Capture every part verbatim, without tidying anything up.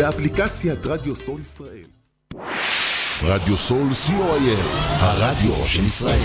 באפליקציית רדיו סול ישראל. רדיו סול סי או איי אל, הרדיו של ישראל.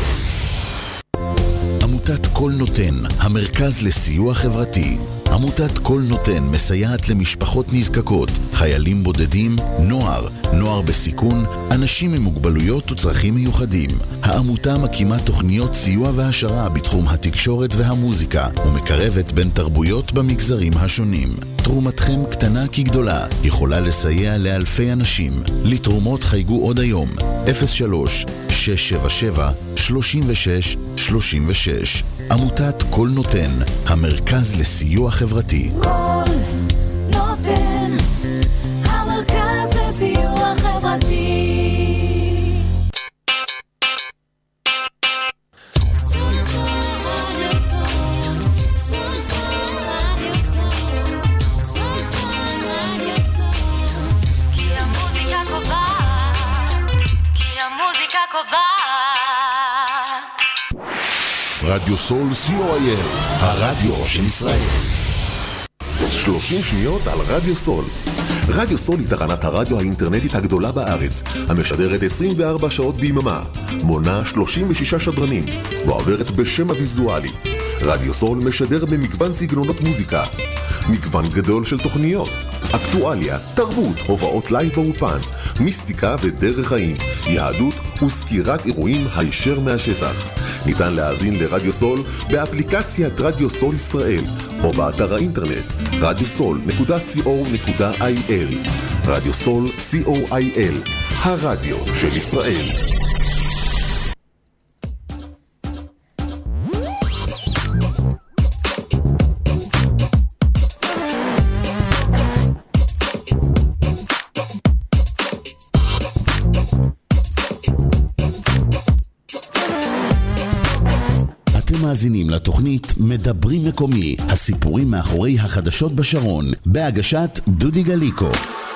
עמותת כל נותן, המרכז לסיוע חברתי. עמותת כל נותן מסייעת למשפחות נזקקות, חיילים בודדים, נוער, נוער בסיכון, אנשים עם מוגבלויות וצרכים מיוחדים. העמותה מקימה תוכניות סיוע והשרה בתחום התקשורת והמוזיקה, ומקרבת בין תרבויות במגזרים השונים. תרומתכם קטנה כגדולה, יכולה לסייע לאלפי אנשים. לתרומות חייגו עוד היום, אפס שלוש שש שבע שבע שלושים ושש שלושים ושש. עמותת כל נותן, המרכז לסיוע חברתי. כל נותן, המרכז לסיוע חברתי. רדיו סול סי או איי אל, הרדיו של ישראל. שלושים שניות על רדיו סול. רדיו סול היא תחנת הרדיו האינטרנטית הגדולה בארץ, המשדרת עשרים וארבע שעות ביממה, מונה שלושים ושישה שדרנים, ועוברת בשם הוויזואלי. רדיו סול משדר במגוון סגנונות מוזיקה, מגוון גדול של תוכניות, אקטואליה, תרבות, הופעות לייב באופן, מיסטיקה ודרך חיים, יהדות וסקירת אירועים הישר מהשטח. ניתן להאזין לרדיו סול באפליקציית רדיו סול ישראל או באתר האינטרנט רדיו סול נקודה סי או נקודה איי אל. רדיו סול סי או איי אל, הרדיו של ישראל. מאזינים לתוכנית מדברים מקומי, הסיפורים מאחורי החדשות בשרון, בהגשת דודי גליקו.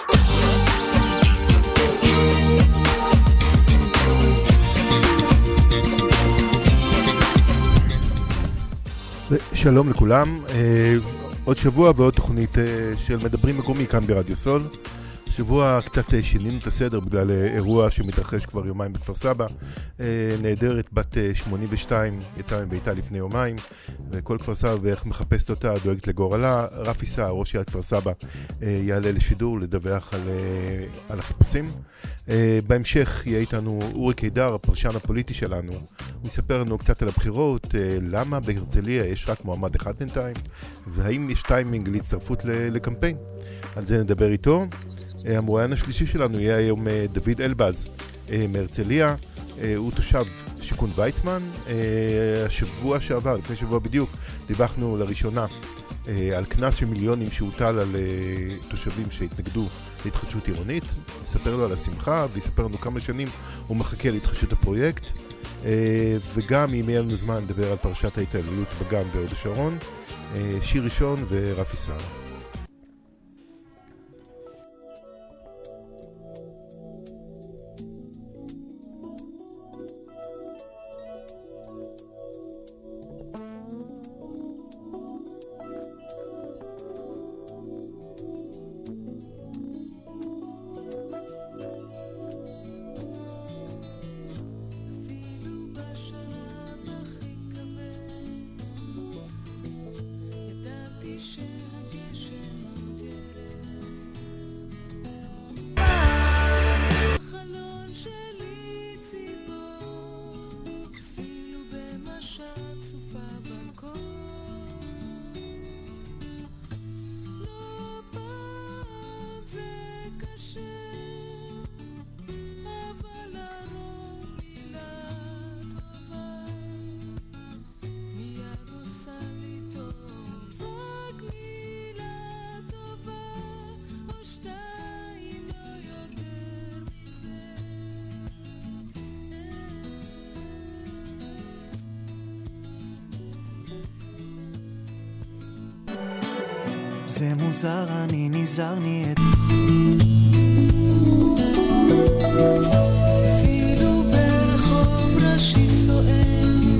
שלום לכולם, עוד שבוע ועוד תוכנית של מדברים מקומי כאן ברדיו סול. שבוע קצת שינינו את הסדר בגלל אירוע שמתרחש כבר יומיים בכפר סבא. נהדרת בת שמונים ושתיים יצאה מביתה לפני יומיים, וכל כפר סבא בערך מחפשת אותה, דואגת לגורלה. רפי סער, ראש עיריית כפר סבא, יעלה לשידור לדווח על, על החיפושים. בהמשך יהיה איתנו אורי קידר, הפרשן הפוליטי שלנו. הוא יספר לנו קצת על הבחירות, למה בהרצליה יש רק מועמד אחד בינתיים, והאם יש טיימינג להצטרפות לקמפיין. על זה נדבר איתו. המרואיין השלישי שלנו יהיה היום דוד אלבז מהרצליה. הוא תושב שיכון ויצמן. השבוע שעבר, לפני שבוע בדיוק, דיווחנו לראשונה על כנס של מיליונים שהוטל על תושבים שהתנגדו להתחדשות עירונית. נספר לו על השמחה ויספר לנו כמה שנים הוא מחכה להתחדשות הפרויקט. וגם אם יהיה לנו זמן לדבר על פרשת ההתעללות בגן בהוד השרון. שיר ראשון ורפי סער. זה מוזר, אני נזהרני את אפילו ברחוב ראשי סוער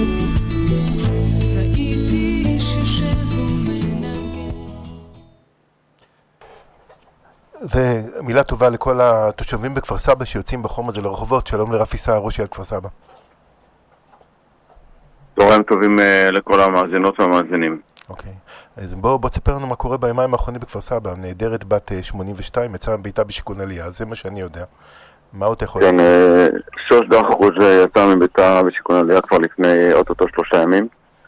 ראיתי איש יושב ומנגן. ומילה טובה לכל התושבים בכפר סבא שיוצאים בחום הזה לרחובות. שלום לרפי סער, ראש עיריית כפר סבא. צהריים טובים לכל המאזינות והמאזינים. אוקיי. אז בוא, בוא תספר לנו מה קורה בימיים האחרונים בכפר סבא. נהדרת בת שמונים ושתיים, יצאה מביתה בשיכון עלייה, זה מה שאני יודע. מה עוד יכול? כן, שוש דחרוש יצאה מביתה בשיכון עלייה כבר לפני אוטוטו שלושה ימים.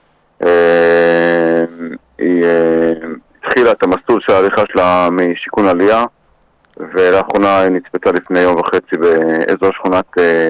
היא התחילה את המסלול של ההליכה שלה משיכון עלייה, ולאחרונה היא נצפתה לפני יום וחצי באזור שכונת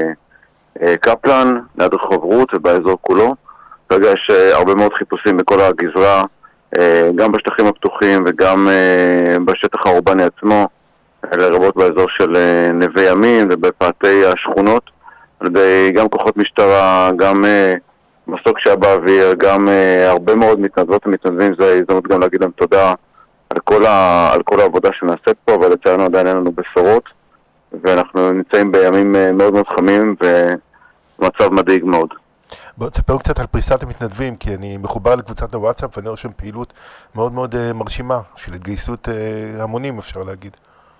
קפלן, ליד רחוב רות ובאזור כולו. כרגע יש הרבה מאוד חיפושים בכל הגזרה, גם בשטחים הפתוחים וגם בשטח האורבני עצמו, לרבות באזור של נווה ימים ובפאתי השכונות, על ידי גם כוחות משטרה, גם מסוק שהיה באוויר, גם הרבה מאוד מתנדבות ומתנדבים. זה הזדמנות גם להגיד להם תודה על כל, ה... על כל העבודה שנעשית פה, אבל לצערנו עדיין אין לנו בשורות, ואנחנו נמצאים בימים מאוד מאוד חמים ומצב מדאיג מאוד. בוא תספר קצת על פריסת המתנדבים, כי אני מחובר לקבוצת הוואטסאפ ואני רואה שם פעילות מאוד מאוד uh, מרשימה של התגייסות uh, המונים, אפשר להגיד.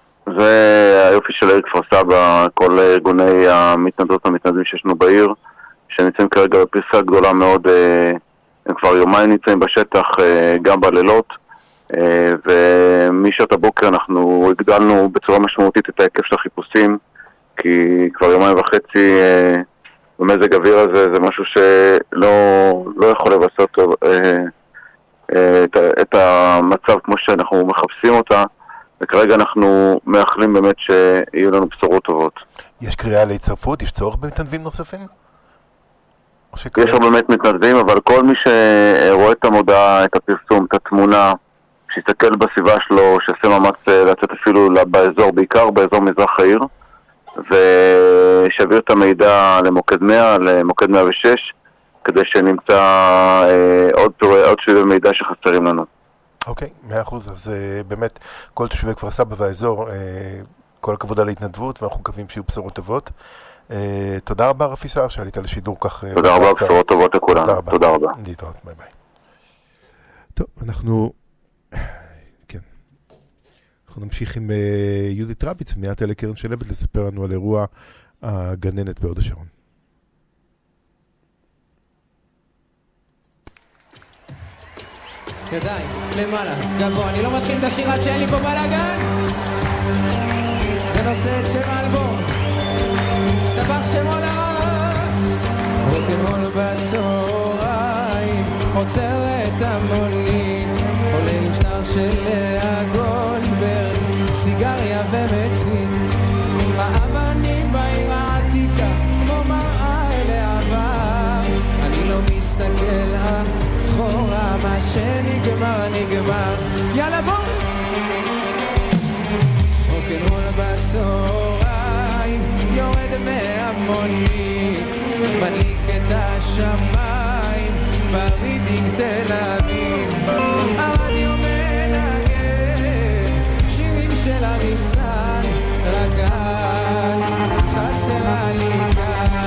זה היופי של העיר כפר סבא, כל ארגוני המתנדבות והמתנדבים שישנו בעיר, שנמצאים כרגע בפריסה גדולה מאוד, uh, הם כבר יומיים נמצאים בשטח, uh, גם בלילות, uh, ומשעות הבוקר אנחנו הגדלנו בצורה משמעותית את ההיקף של החיפושים, כי כבר יומיים וחצי uh, במזג אוויר הזה זה משהו שלא לא יכול לבסות אה, אה, את, את המצב כמו שאנחנו מחפשים אותה, וכרגע אנחנו מאחלים באמת שיהיו לנו בשורות טובות. יש קריאה להצטרפות? יש צורך במתנדבים נוספים? יש לו באמת מתנדבים, אבל כל מי שרואה את המודעה, את הפרסום, את התמונה, שיסתכל בסביבה שלו, שיעשה מאמץ לצאת אפילו באזור, בעיקר באזור מזרח העיר, ושעביר את המידע למוקד מאה, למוקד מאה ושש, כדי שנמצא אה, עוד, עוד שביבי מידע שחסרים לנו. אוקיי, מאה אחוז. אז אה, באמת, כל תושבי כפר סבא והאזור, אה, כל הכבוד על ההתנדבות, ואנחנו מקווים שיהיו בשורות טובות. אה, תודה רבה רפי סער שעלית לשידור כך. תודה אה, רבה, בשורות טובות לכולם. תודה רבה. תודה רבה. להתראות, ביי ביי. טוב, אנחנו... אנחנו נמשיך עם uh, יהודית רביץ, מיד אלה קרן שלבת, לספר לנו על אירוע הגננת בהוד השרון. ידיים, למעלה, גבוה, אני לא מתחיל את השירת שאין לי פה בלגן. זה נושא את שם האלבום, סטבח שמו לרע. רוקנרול בצהריים, עוצרת המונית, עולה עם שטר של הגולדברג, סיגריה ומצית, האבנים בעיר העתיקה כמו מראה אל העבר. אני לא מסתכל אחורה, מה שנגמר נגמר, יאללה בוא. רוקנרול בצהריים, יורד מהמונית, מדליק את השמיים ברידינג תל אביב, הרדיו מנגן שירים של הריסן, רק את חסרה לי כאן.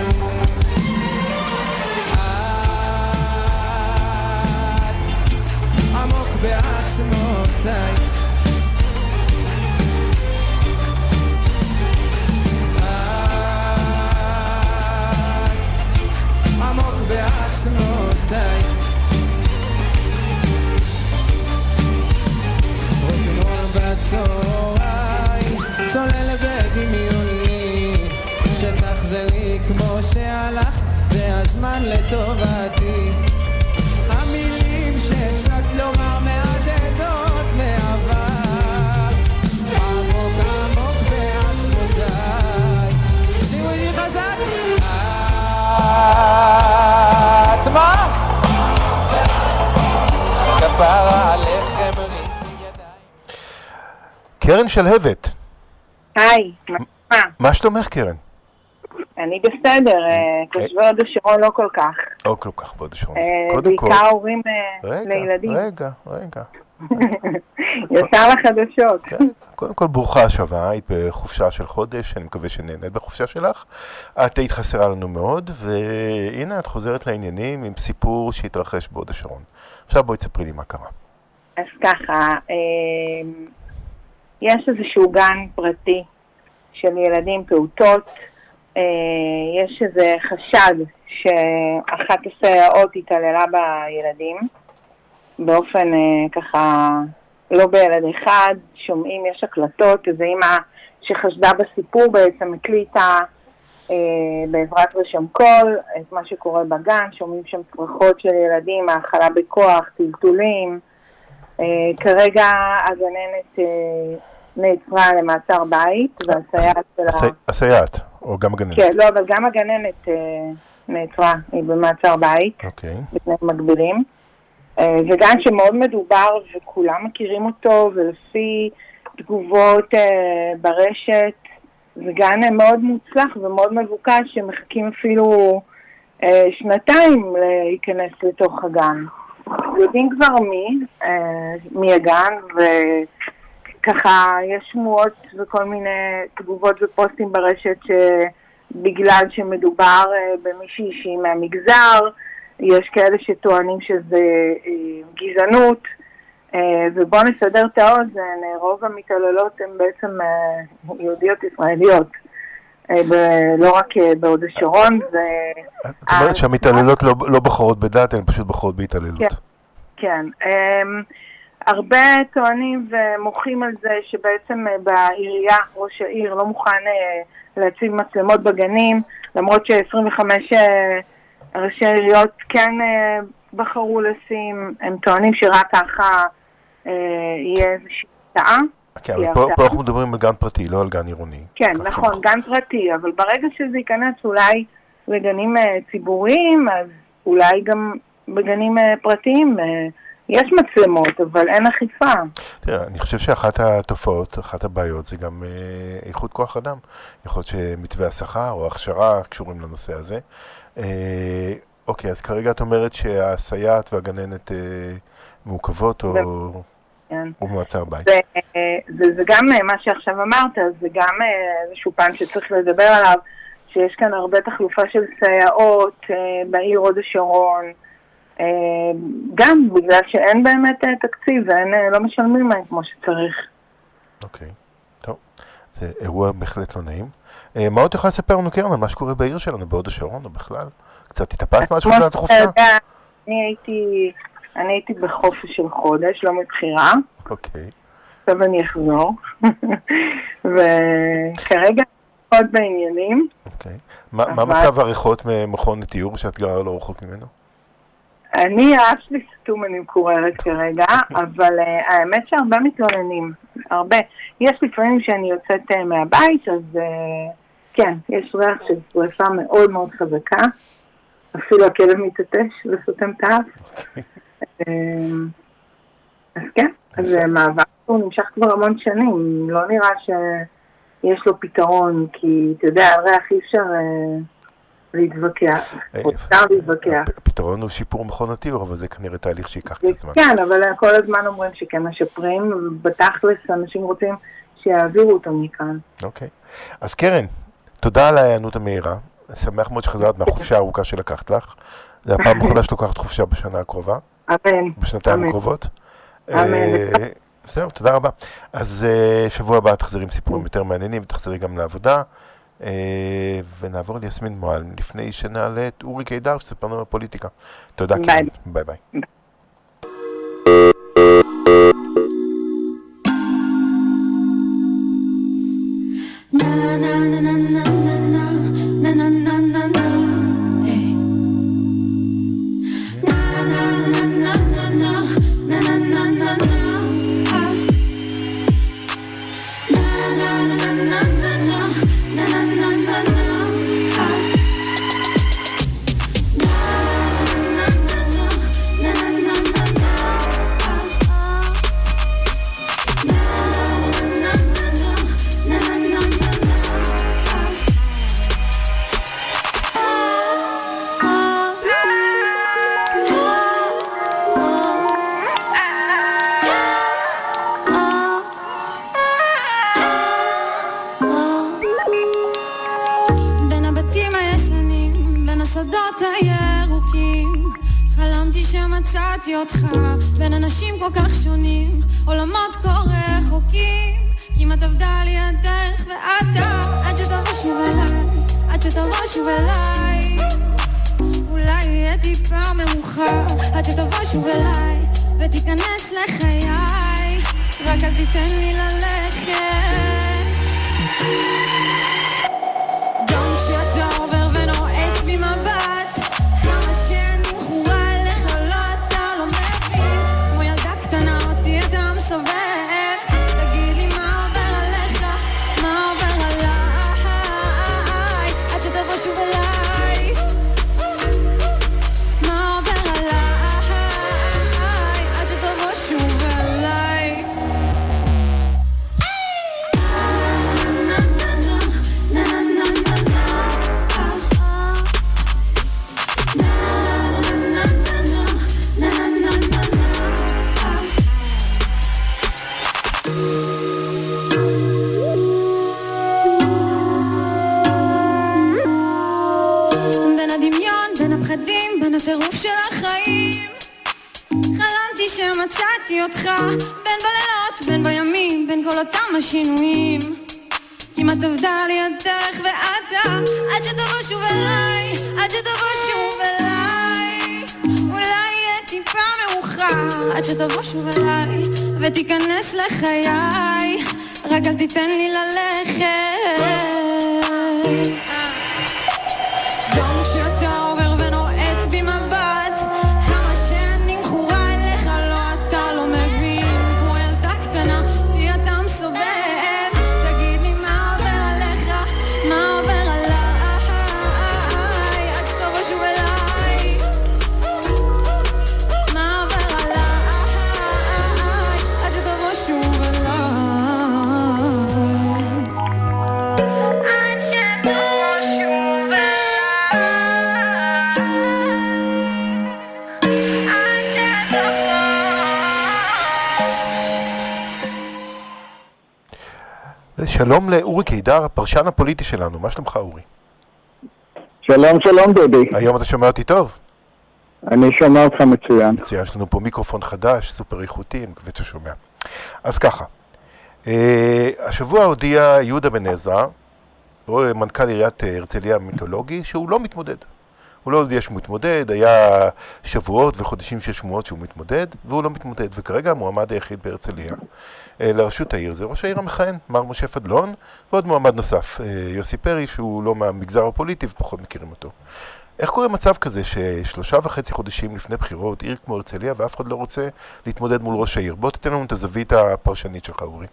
את עמוק בעצמותיי, את עמוק בעצמותיי. בצהריים צולל בדמיוני, שתחזרי כמו שהלך, זה הזמן לטובתי. המילים שהפסקת לומר מהדהדות מעבר, עמוק עמוק בעצמותיי. שירו איתי חזק. את מה? כפרה עליכם רי קרן שלהבת. היי, מה? מה שלומך קרן? אני בסדר, תושבי הוד השרון לא כל כך. לא כל כך בהוד השרון. קודם כל... בעיקר הורים לילדים. רגע, רגע. ישר לחדשות. קודם כל ברוכה השבה, היית בחופשה של חודש, אני מקווה שנהנית בחופשה שלך. את היית חסרה לנו מאוד, והנה את חוזרת לעניינים עם סיפור שהתרחש בהוד השרון. עכשיו בואי תספרי לי מה קרה. אז ככה, יש איזשהו גן פרטי של ילדים פעוטות, יש איזה חשד שאחת הסייעות התעללה בילדים, באופן ככה, לא בילד אחד, שומעים, יש הקלטות, איזו אמא שחשדה בסיפור בעצם הקליטה בעזרת רשם קול, את מה שקורה בגן, שומעים שם צרחות של ילדים, האכלה בכוח, טלטולים. כרגע הגננת נעצרה למעצר בית, והסייעת שלה... הסייעת, או גם הגננת? כן, לא, אבל גם הגננת נעצרה, היא במעצר בית, בתנאים מקבילים. זה גן שמאוד מדובר וכולם מכירים אותו, ולפי תגובות ברשת, זה גן מאוד מוצלח ומאוד מבוקש, שמחכים אפילו אה, שנתיים להיכנס לתוך הגן. יודעים כבר מי, אה, מי הגן, וככה יש שמועות וכל מיני תגובות ופוסטים ברשת שבגלל שמדובר אה, במישהי שהיא מהמגזר, יש כאלה שטוענים שזה אה, גזענות, ובואו נסדר את האוזן, רוב המתעללות הן בעצם יהודיות ישראליות, לא רק בהוד השרון. את אומרת שהמתעללות לא בחרות בדת, הן פשוט בחרות בהתעללות. כן, הרבה טוענים ומוחים על זה שבעצם בעירייה, ראש העיר לא מוכן להציב מצלמות בגנים, למרות ש-עשרים וחמש ראשי עיריות כן בחרו לשים, הם טוענים שרק ככה יהיה איזושהי טעה. כן, אבל פה אנחנו מדברים על גן פרטי, לא על גן עירוני. כן, נכון, גן פרטי, אבל ברגע שזה ייכנס אולי לגנים ציבוריים, אז אולי גם בגנים פרטיים יש מצלמות, אבל אין אכיפה. תראה, אני חושב שאחת התופעות, אחת הבעיות, זה גם איכות כוח אדם. יכול להיות שמתווה השכר או הכשרה קשורים לנושא הזה. אוקיי, אז כרגע את אומרת שהסייעת והגננת מעוכבות או במעצר בית. זה גם מה שעכשיו אמרת, זה גם איזשהו פן שצריך לדבר עליו, שיש כאן הרבה תחלופה של סייעות בעיר הוד השרון, גם בגלל שאין באמת תקציב ואין, לא משלמים להם כמו שצריך. אוקיי, טוב. זה אירוע בהחלט לא נעים. מה עוד יכולה לספר לנו קרן על מה שקורה בעיר שלנו, בהוד השרון או בכלל? קצת התאפס משהו של החופשה? אני הייתי, אני הייתי בחופש של חודש, לא מבחירה. אוקיי. עכשיו אני אחזור. וכרגע עוד בעניינים. אוקיי. מה מצב העריכות ממכון לתיאור שאת גרה לא רחוק ממנו? אני אף לי סתום, אני מקוררת כרגע, אבל האמת שהרבה מתלוננים, הרבה. יש לפעמים שאני יוצאת מהבית, אז כן, יש ריח של שריפה מאוד מאוד חזקה. אפילו הכלב מתעטש וסותם את האף. אז כן, אז מעבר הוא נמשך כבר המון שנים, לא נראה שיש לו פתרון, כי אתה יודע, הריח אי אפשר להתווכח, אפשר להתווכח. הפתרון הוא שיפור מכון התיאור, אבל זה כנראה תהליך שיקח קצת זמן. כן, אבל כל הזמן אומרים שכן משפרים, ובתכלס אנשים רוצים שיעבירו אותו מכאן. אוקיי, אז קרן, תודה על ההיענות המהירה. אני שמח מאוד שחזרת מהחופשה הארוכה שלקחת לך. זה הפעם האחרונה שלוקחת חופשה בשנה הקרובה. אמן. בשנתיים הקרובות. אמן. בסדר, תודה רבה. אז שבוע הבא תחזרי עם סיפורים יותר מעניינים, ותחזרי גם לעבודה. ונעבור ליסמין מועל. לפני שנעלה את אורי קידר, שספרנו בפוליטיקה. תודה. ביי ביי. שמצאתי אותך בין אנשים כל כך שונים, עולמות כה רחוקים, כמעט עבדה לי הדרך ואתה עד שתבוא שוב אליי, עד שתבוא שוב אליי, אולי יהיה טיפה מאוחר, עד שתבוא שוב אליי ותיכנס לחיי, רק אל תיתן לי ללכת. גם כשאתה עובר ונועץ בי מבט, כמה שאני מכורה אליך לא אתה לא מבין, כמו ילדה קטנה אותי אתה מסובב, תגיד לי מה עובר עליך, מה עובר עליי, עד שתבוא שוב אליי, מה עובר עליי, עד שתבוא שוב אליי. בין הדמיון, בין הפחדים, בין הטירוף של החיים, חלמתי שמצאתי אותך, בין בלילות, בין בימים, בין כל אותם השינויים, כמעט עבדה לי הדרך ואתה עד שתבוא שוב אליי, עד שתבוא שוב אליי, אולי יהיה טיפה מאוחר, עד שתבוא שוב אליי ותיכנס לחיי, רק אל תיתן לי ללכת. גם כשאתה עובר ונועץ בי מבט, כמה שאני מכורה אליך לא אתה לא מבין, כמו ילדה קטנה אותי אתה מסובב, תגיד לי מה עובר עליך, מה עובר עליי, עד שתבוא שוב אליי, מה עובר עליי, עד שתבוא שוב אליי, עד שתבוא שוב אליי. שלום לאורי קידר, הפרשן הפוליטי שלנו. מה שלומך אורי? שלום, שלום דודי. היום אתה שומע אותי טוב? אני שומע אותך מצוין. מצוין, יש לנו פה מיקרופון חדש, סופר איכותי, אני מקווה ששומע. אז ככה, אה, השבוע הודיע יהודה בן עזרא, מנכ"ל עיריית הרצליה המיתולוגי, שהוא לא מתמודד. הוא לא הודיע שהוא מתמודד, היה שבועות וחודשים של שמועות שהוא מתמודד, והוא לא מתמודד. וכרגע המועמד היחיד בהרצליה לראשות העיר זה ראש העיר המכהן, מר משה פדלון, ועוד מועמד נוסף, יוסי פרי, שהוא לא מהמגזר הפוליטי ופחות מכירים אותו. איך קורה מצב כזה ששלושה וחצי חודשים לפני בחירות, עיר כמו הרצליה, ואף אחד לא רוצה להתמודד מול ראש העיר? בוא תתן לנו את הזווית הפרשנית שלך, אורי.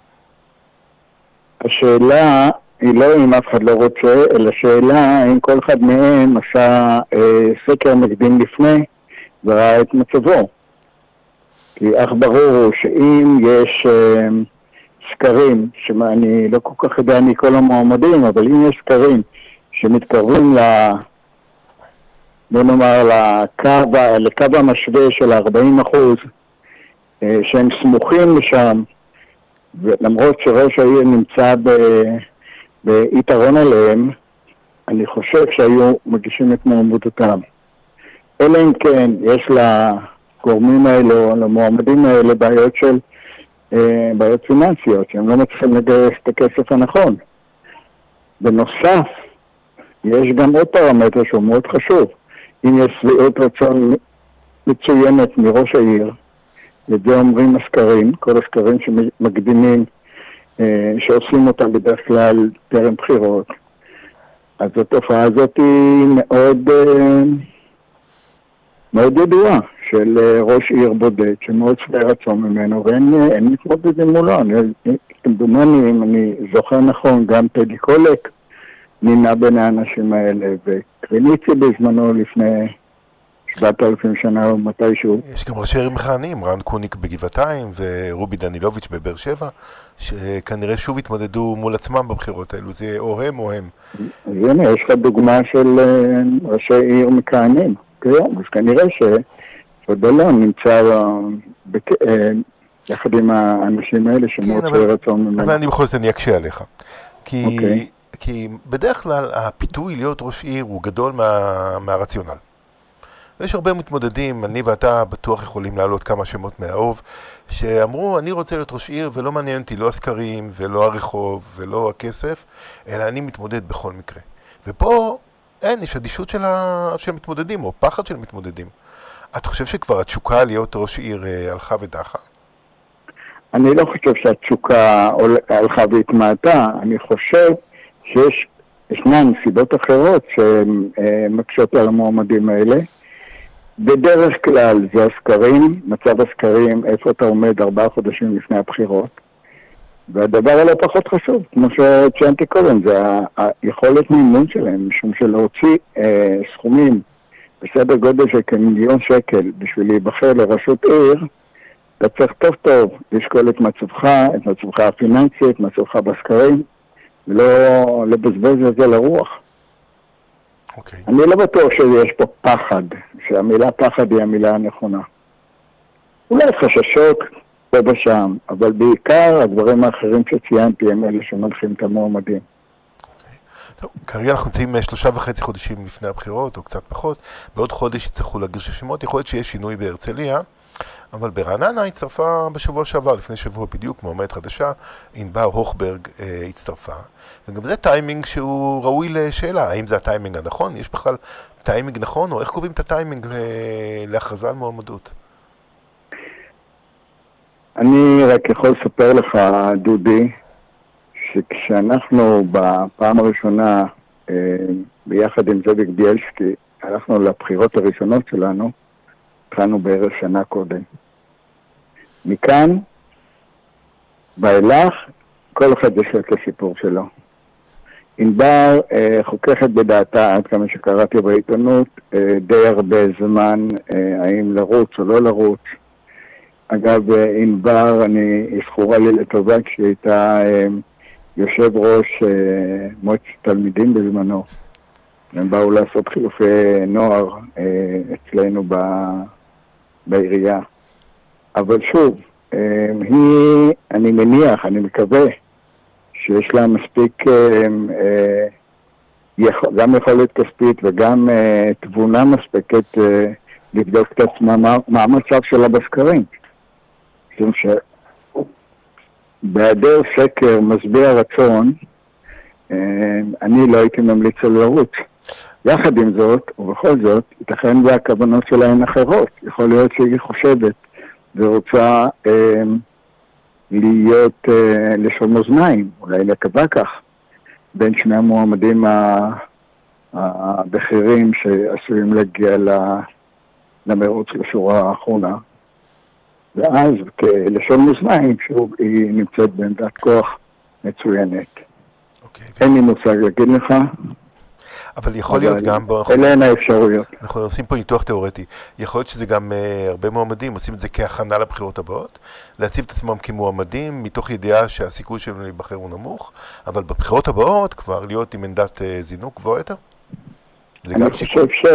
השאלה היא לא אם אף אחד לא רוצה, אלא שאלה אם כל אחד מהם עשה אה, סקר מקדים לפני וראה את מצבו. כי אך ברור שאם יש אה, סקרים, שאני לא כל כך יודע מכל המועמדים, אבל אם יש סקרים שמתקרבים ל... בוא נאמר לקו, לקו המשווה של ארבעים אחוז, אה, שהם סמוכים לשם, ולמרות שראש העיר נמצא ב... ביתרון עליהם, אני חושב שהיו מגישים את מועמדותם. אלא אם כן, יש לגורמים האלו, למועמדים האלה, בעיות של, אה, בעיות פיננסיות, שהם לא מצליחים לגייס את הכסף הנכון. בנוסף, יש גם עוד פרמטר שהוא מאוד חשוב. אם יש שביעות רצון מצוינת מראש העיר, את זה אומרים הסקרים, כל הסקרים שמקדימים, שעושים אותם בדרך כלל טרם בחירות. אז התופעה הזאת היא מאוד מאוד ידועה של ראש עיר בודד שמאוד שבע רצון ממנו, ואין מתמודדים מולו. כמדומני, אם אני זוכר נכון, גם טדי קולק נמנה בין האנשים האלה, וקריניצי בזמנו לפני שבעת אלפים שנה או מתישהו. יש גם ראשי ערים מכהנים, רן קוניק בגבעתיים ורובי דנילוביץ' בבאר שבע, שכנראה שוב התמודדו מול עצמם בבחירות האלו, זה או הם או הם. אז הנה, יש לך דוגמה של ראשי עיר מכהנים, כיום, אז כנראה שפדלון נמצא יחד עם האנשים האלה שמאוד שבע רצון ממנו. אבל אני בכל זאת אני אקשה עליך, כי כי בדרך כלל הפיתוי להיות ראש עיר הוא גדול מהרציונל. ויש הרבה מתמודדים, אני ואתה בטוח יכולים לעלות כמה שמות מהאהוב, שאמרו, אני רוצה להיות ראש עיר, ולא מעניין אותי לא הסקרים, ולא הרחוב, ולא הכסף, אלא אני מתמודד בכל מקרה. ופה אין, יש אדישות של, ה... של מתמודדים, או פחד של מתמודדים. אתה חושב שכבר התשוקה להיות ראש עיר הלכה ודחה? אני לא חושב שהתשוקה הלכה והתמעטה, אני חושב שיש ישנן סיבות אחרות שמקשות על המועמדים האלה. בדרך כלל זה הסקרים, מצב הסקרים, איפה אתה עומד ארבעה חודשים לפני הבחירות. והדבר הלא פחות חשוב, כמו שציינתי קודם, זה היכולת מימון שלהם, משום שלהוציא אה, סכומים בסדר גודל של כמיליון שקל בשביל להיבחר לראשות עיר, אתה צריך טוב טוב לשקול את מצבך, את מצבך הפיננסי, את מצבך בסקרים, ולא לבזבז את זה לרוח. Okay. אני לא בטוח שיש פה פחד, שהמילה פחד היא המילה הנכונה. אולי חששות פה ושם, אבל בעיקר הדברים האחרים שציינתי הם אלה שמנחים את המועמדים. טוב, כרגע אנחנו נמצאים שלושה וחצי חודשים לפני הבחירות, או קצת פחות. בעוד חודש יצטרכו להגיש השמות. יכול להיות שיש שינוי בהרצליה, אבל ברעננה הצטרפה בשבוע שעבר, לפני שבוע בדיוק, מועמדת חדשה, ענבר הוכברג אה, הצטרפה. וגם זה טיימינג שהוא ראוי לשאלה. האם זה הטיימינג הנכון? יש בכלל טיימינג נכון? או איך קובעים את הטיימינג להכרזה על מועמדות? אני רק יכול לספר לך, דודי, שכשאנחנו בפעם הראשונה, אה, ביחד עם זאביק ביילסקי, הלכנו לבחירות הראשונות שלנו, התחלנו בערך שנה קודם. מכאן, באילך, כל אחד יש לו את הסיפור שלו. ענבר אה, חוככת בדעתה, עד כמה שקראתי בעיתונות, אה, די הרבה זמן, אה, האם לרוץ או לא לרוץ. אגב, ענבר, אני זכורה לי לטובה כשהיא הייתה אה, יושב ראש אה, מועצת תלמידים בזמנו. הם באו לעשות חילופי נוער אה, אצלנו ב... בעירייה. אבל שוב, אה, היא, אני מניח, אני מקווה, שיש לה מספיק אה, אה, יכול, גם יכולת כספית וגם אה, תבונה מספקת אה, לבדוק את עצמה מה, מה המצב שלה בסקרים. משום שבהיעדר סקר משביע רצון, אה, אני לא הייתי ממליץ על לרוץ. יחד עם זאת, ובכל זאת, ייתכן והכוונות שלהן אחרות. יכול להיות שהיא חושבת ורוצה אה, להיות אה, לשון אוזניים, אולי לקווה כך, בין שני המועמדים הבכירים שעשויים להגיע למרוץ לשורה האחרונה. ואז כלשון אוזניים, שוב, היא נמצאת בעמדת כוח מצוינת. אוקיי. אין לי מושג להגיד לך, אבל יכול להיות גם... אלה הן האפשרויות. אנחנו עושים פה ניתוח תיאורטי. יכול להיות שזה גם uh, הרבה מועמדים, עושים את זה כהכנה לבחירות הבאות, להציב את עצמם כמועמדים, מתוך ידיעה שהסיכוי שלנו להיבחר הוא נמוך, אבל בבחירות הבאות כבר להיות עם עמדת uh, זינוק גבוה יותר? אני חושב ש...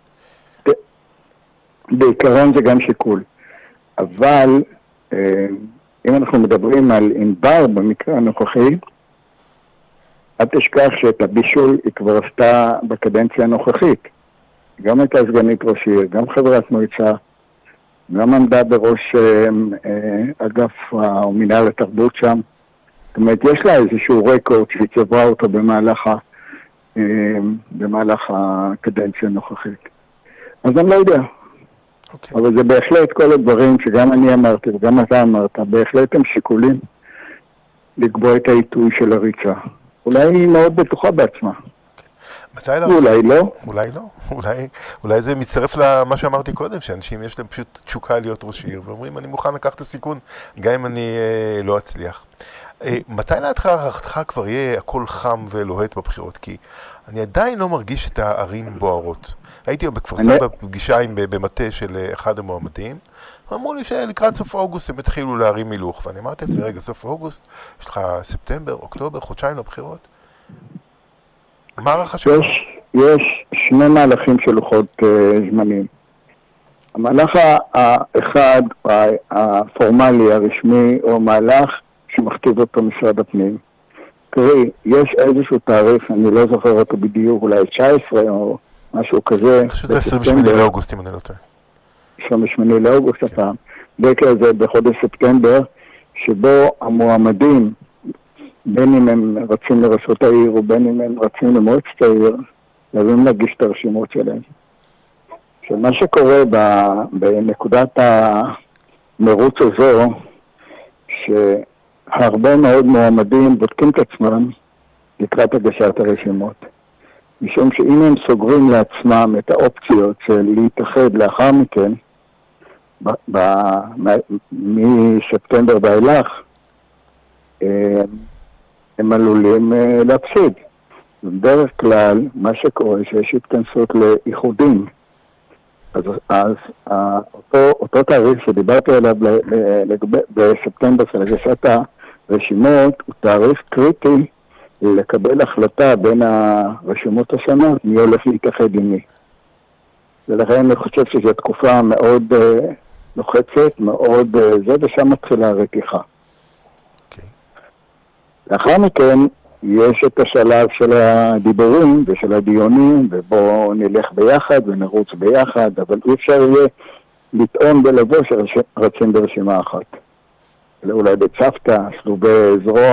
בעיקרון זה גם שיקול. אבל uh, אם אנחנו מדברים על ענבר במקרה הנוכחי, אל תשכח שאת הבישול היא כבר עשתה בקדנציה הנוכחית. גם הייתה סגנית ראש עיר, גם חברת מועצה, גם עמדה בראש אה, אה, אגף או מנהל התרבות שם. זאת אומרת, יש לה איזשהו רקורד שהיא צברה אותו במהלך, ה, אה, במהלך הקדנציה הנוכחית. אז אני לא יודע. Okay. אבל זה בהחלט כל הדברים שגם אני אמרתי וגם אתה אמרת, בהחלט הם שיקולים לקבוע את העיתוי של הריצה. אולי היא מאוד בטוחה בעצמה. מתי לא? אולי לא. אולי לא. אולי, אולי זה מצטרף למה שאמרתי קודם, שאנשים יש להם פשוט תשוקה להיות ראש עיר, ואומרים, אני מוכן לקחת את הסיכון, גם אם אני אה, לא אצליח. אה, מתי להערכתך הערכתך כבר יהיה הכל חם ולוהט בבחירות? כי אני עדיין לא מרגיש את הערים בוערות. הייתי בכפר סבא בפגישה במטה של אחד המועמדים, ואמרו לי שלקראת סוף אוגוסט הם התחילו להרים מילוך, ואני אמרתי לעצמי, רגע, סוף אוגוסט, יש לך ספטמבר, אוקטובר, חודשיים לבחירות? מה הערכה שלך? יש, יש שני מהלכים של לוחות uh, זמנים. המהלך האחד, הפורמלי, הרשמי, הוא המהלך שמכתיב אותו משרד הפנים. קרי, יש איזשהו תאריך, אני לא זוכר אותו בדיוק, אולי תשע עשרה או משהו כזה. אני חושב שזה עשרים ושמונה לאוגוסט, אם אני לא טועה. עשרים ושמונה לאוגוסט הפעם. דקה זה בחודש ספטמבר, שבו המועמדים, בין אם הם רצים לראשות העיר, או בין אם הם רצים למועצת העיר, חייבים להגיש את הרשימות שלהם. שמה שקורה בנקודת המרוץ הזו, שהרבה מאוד מועמדים בודקים את עצמם לקראת הגשת הרשימות. משום שאם הם סוגרים לעצמם את האופציות של להתאחד לאחר מכן, ב- ב- מספטמבר ואילך, הם עלולים להפסיד. בדרך כלל, מה שקורה שיש התכנסות לאיחודים. אז, אז אותו, אותו תאריך שדיברתי עליו בספטמבר של הגשת הרשימות, הוא תאריך קריטי לקבל החלטה בין הרשימות השונות, מי הולך להתאחד עם מי. ולכן אני חושב שזו תקופה מאוד uh, לוחצת, מאוד uh, זה, ושם מתחילה הרתיחה. Okay. לאחר מכן, יש את השלב של הדיבורים ושל הדיונים, ובואו נלך ביחד ונרוץ ביחד, אבל אי אפשר יהיה לטעון בלבוא שרצים ברשימה אחת. אולי בצוותא, שלובי זרוע.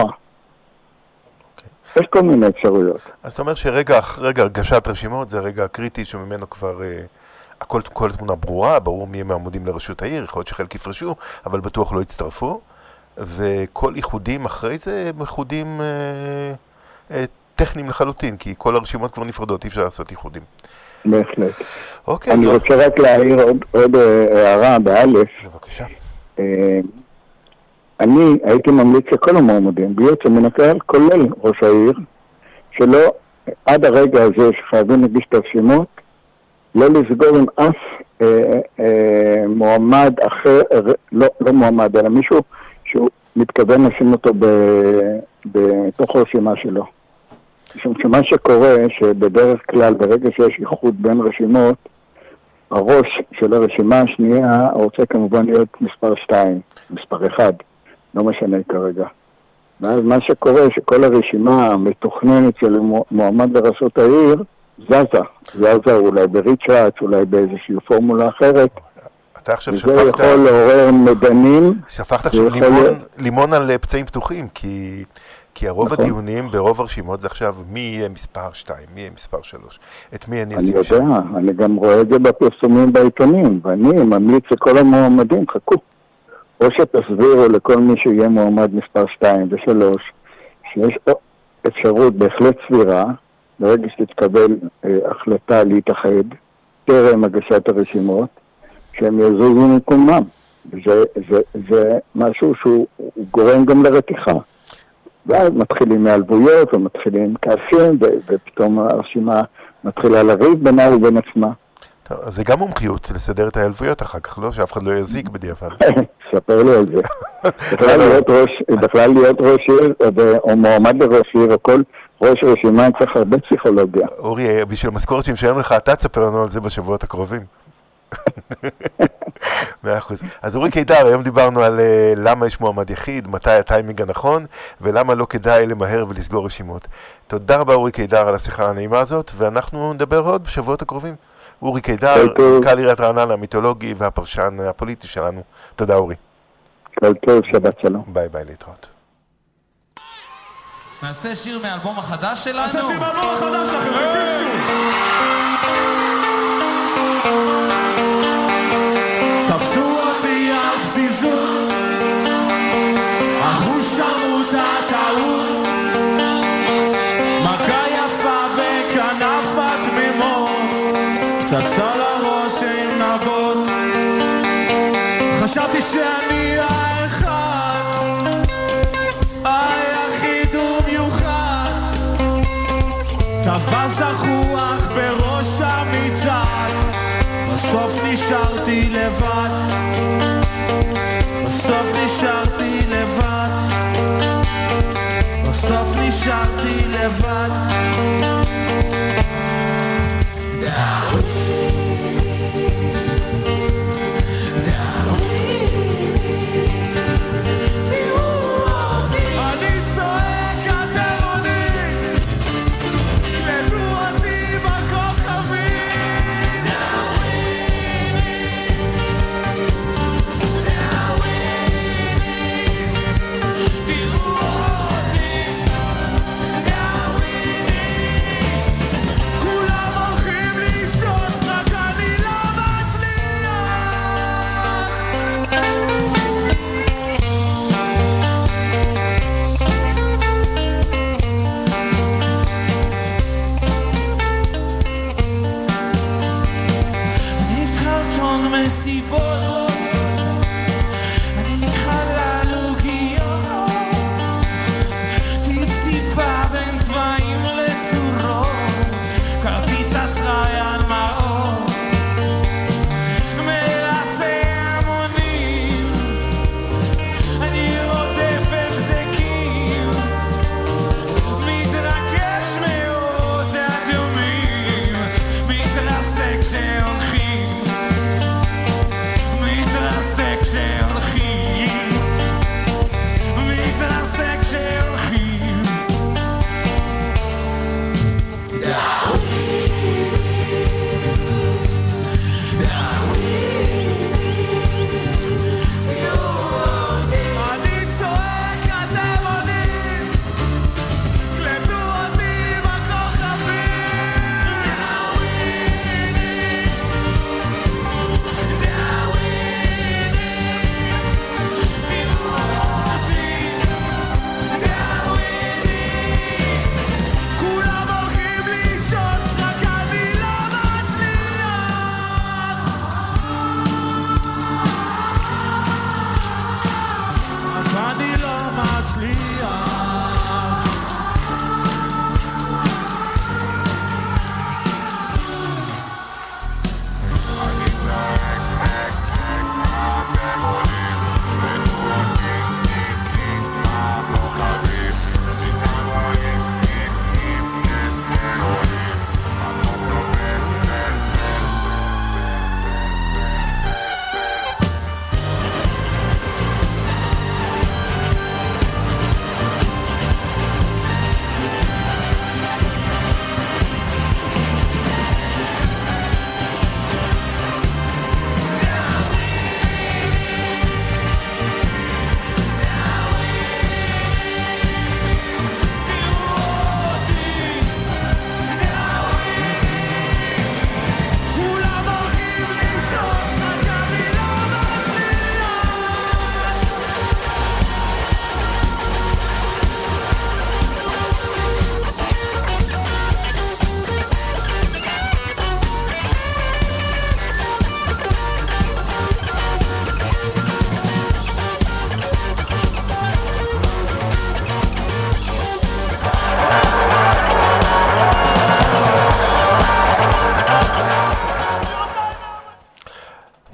יש כל מיני אפשרויות. אז אתה אומר שרגע רגע הגשת רשימות זה רגע קריטי שממנו כבר אה, הכל, כל תמונה ברורה, ברור מי הם העמודים לרשות העיר, יכול להיות שחלק יפרשו, אבל בטוח לא יצטרפו, וכל איחודים אחרי זה הם איחודים אה, אה, טכניים לחלוטין, כי כל הרשימות כבר נפרדות, אי אפשר לעשות איחודים. בהחלט. אוקיי. אני אז... רוצה רק להעיר עוד, עוד הערה באלף. בבקשה. אה, אני הייתי ממליץ לכל המועמדים, ביוצא מן הכלל, כולל ראש העיר, שלא עד הרגע הזה שחייבים להגיש את הרשימות, לא לסגור עם אף אה, אה, מועמד אחר, לא, לא מועמד, אלא מישהו שהוא מתכוון לשים אותו ב, בתוך הרשימה שלו. משום שמה שקורה, שבדרך כלל, ברגע שיש איחוד בין רשימות, הראש של הרשימה השנייה רוצה כמובן להיות מספר שתיים, מספר אחד. לא משנה כרגע. ואז מה שקורה, שכל הרשימה המתוכננת של מועמד לראשות העיר, זזה. זזה אולי בריצ'רץ, אולי באיזושהי פורמולה אחרת. אתה עכשיו שפכת... וזה יכול לעורר מדנים. שפכת עכשיו לימון, יכול... לימון על פצעים פתוחים, כי, כי הרוב נכון. הדיונים ברוב הרשימות זה עכשיו מי יהיה מספר שתיים, מי יהיה מספר שלוש. את מי אני אשים שם? אני יודע, אני גם רואה את זה בפרסומים בעיתונים, ואני ממליץ לכל המועמדים, חכו. או שתסבירו לכל מי שיהיה מועמד מספר שתיים ושלוש, שיש אפשרות בהחלט סבירה, ברגע שתתקבל אה, החלטה להתאחד, טרם הגשת הרשימות, שהם יזוזו מקומם. זה, זה, זה משהו שהוא גורם גם לרתיחה. ואז מתחילים מהלבויות ומתחילים כעסים, ו- ופתאום הרשימה מתחילה לריב בינה ובין עצמה. טוב, אז זה גם מומחיות לסדר את ההלבויות אחר כך, לא? שאף אחד לא יזיק בדיעבד. ספר לי על זה. בכלל להיות ראש, בכלל להיות ראש עיר, או מועמד לראש עיר, או כל ראש רשימה צריך הרבה פסיכולוגיה. אורי, בשביל המשכורת שמשלם לך, אתה תספר לנו על זה בשבועות הקרובים. מאה אחוז. אז אורי קידר, היום דיברנו על uh, למה יש מועמד יחיד, מתי הטיימינג הנכון, ולמה לא כדאי למהר ולסגור רשימות. תודה רבה אורי קידר על השיחה הנעימה הזאת, ואנחנו נדבר עוד בשבועות הקרובים. אורי קידר, מנכ"ל עיריית רעננה, המיתולוגי והפרשן הפוליטי שלנו. תודה אורי. כל טוב, שבת שלום. ביי ביי, להתראות. נעשה שיר מאלבום החדש שלנו? נעשה שיר מאלבום החדש לכם, בקיצור. תפסו אותי על פזיזות, אחו שרות הטעות, מכה יפה וכנף התמימות, פצצה לראש עם נבות. חשבתי שאני האחד, היחיד ומיוחד, תפס החוח בראש המצעד, בסוף נשארתי לבד, בסוף נשארתי לבד, בסוף נשארתי לבד. אני צועק אתם עונים, קלטו אותי בכוכבים.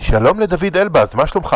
שלום לדוד אלבז, מה שלומך?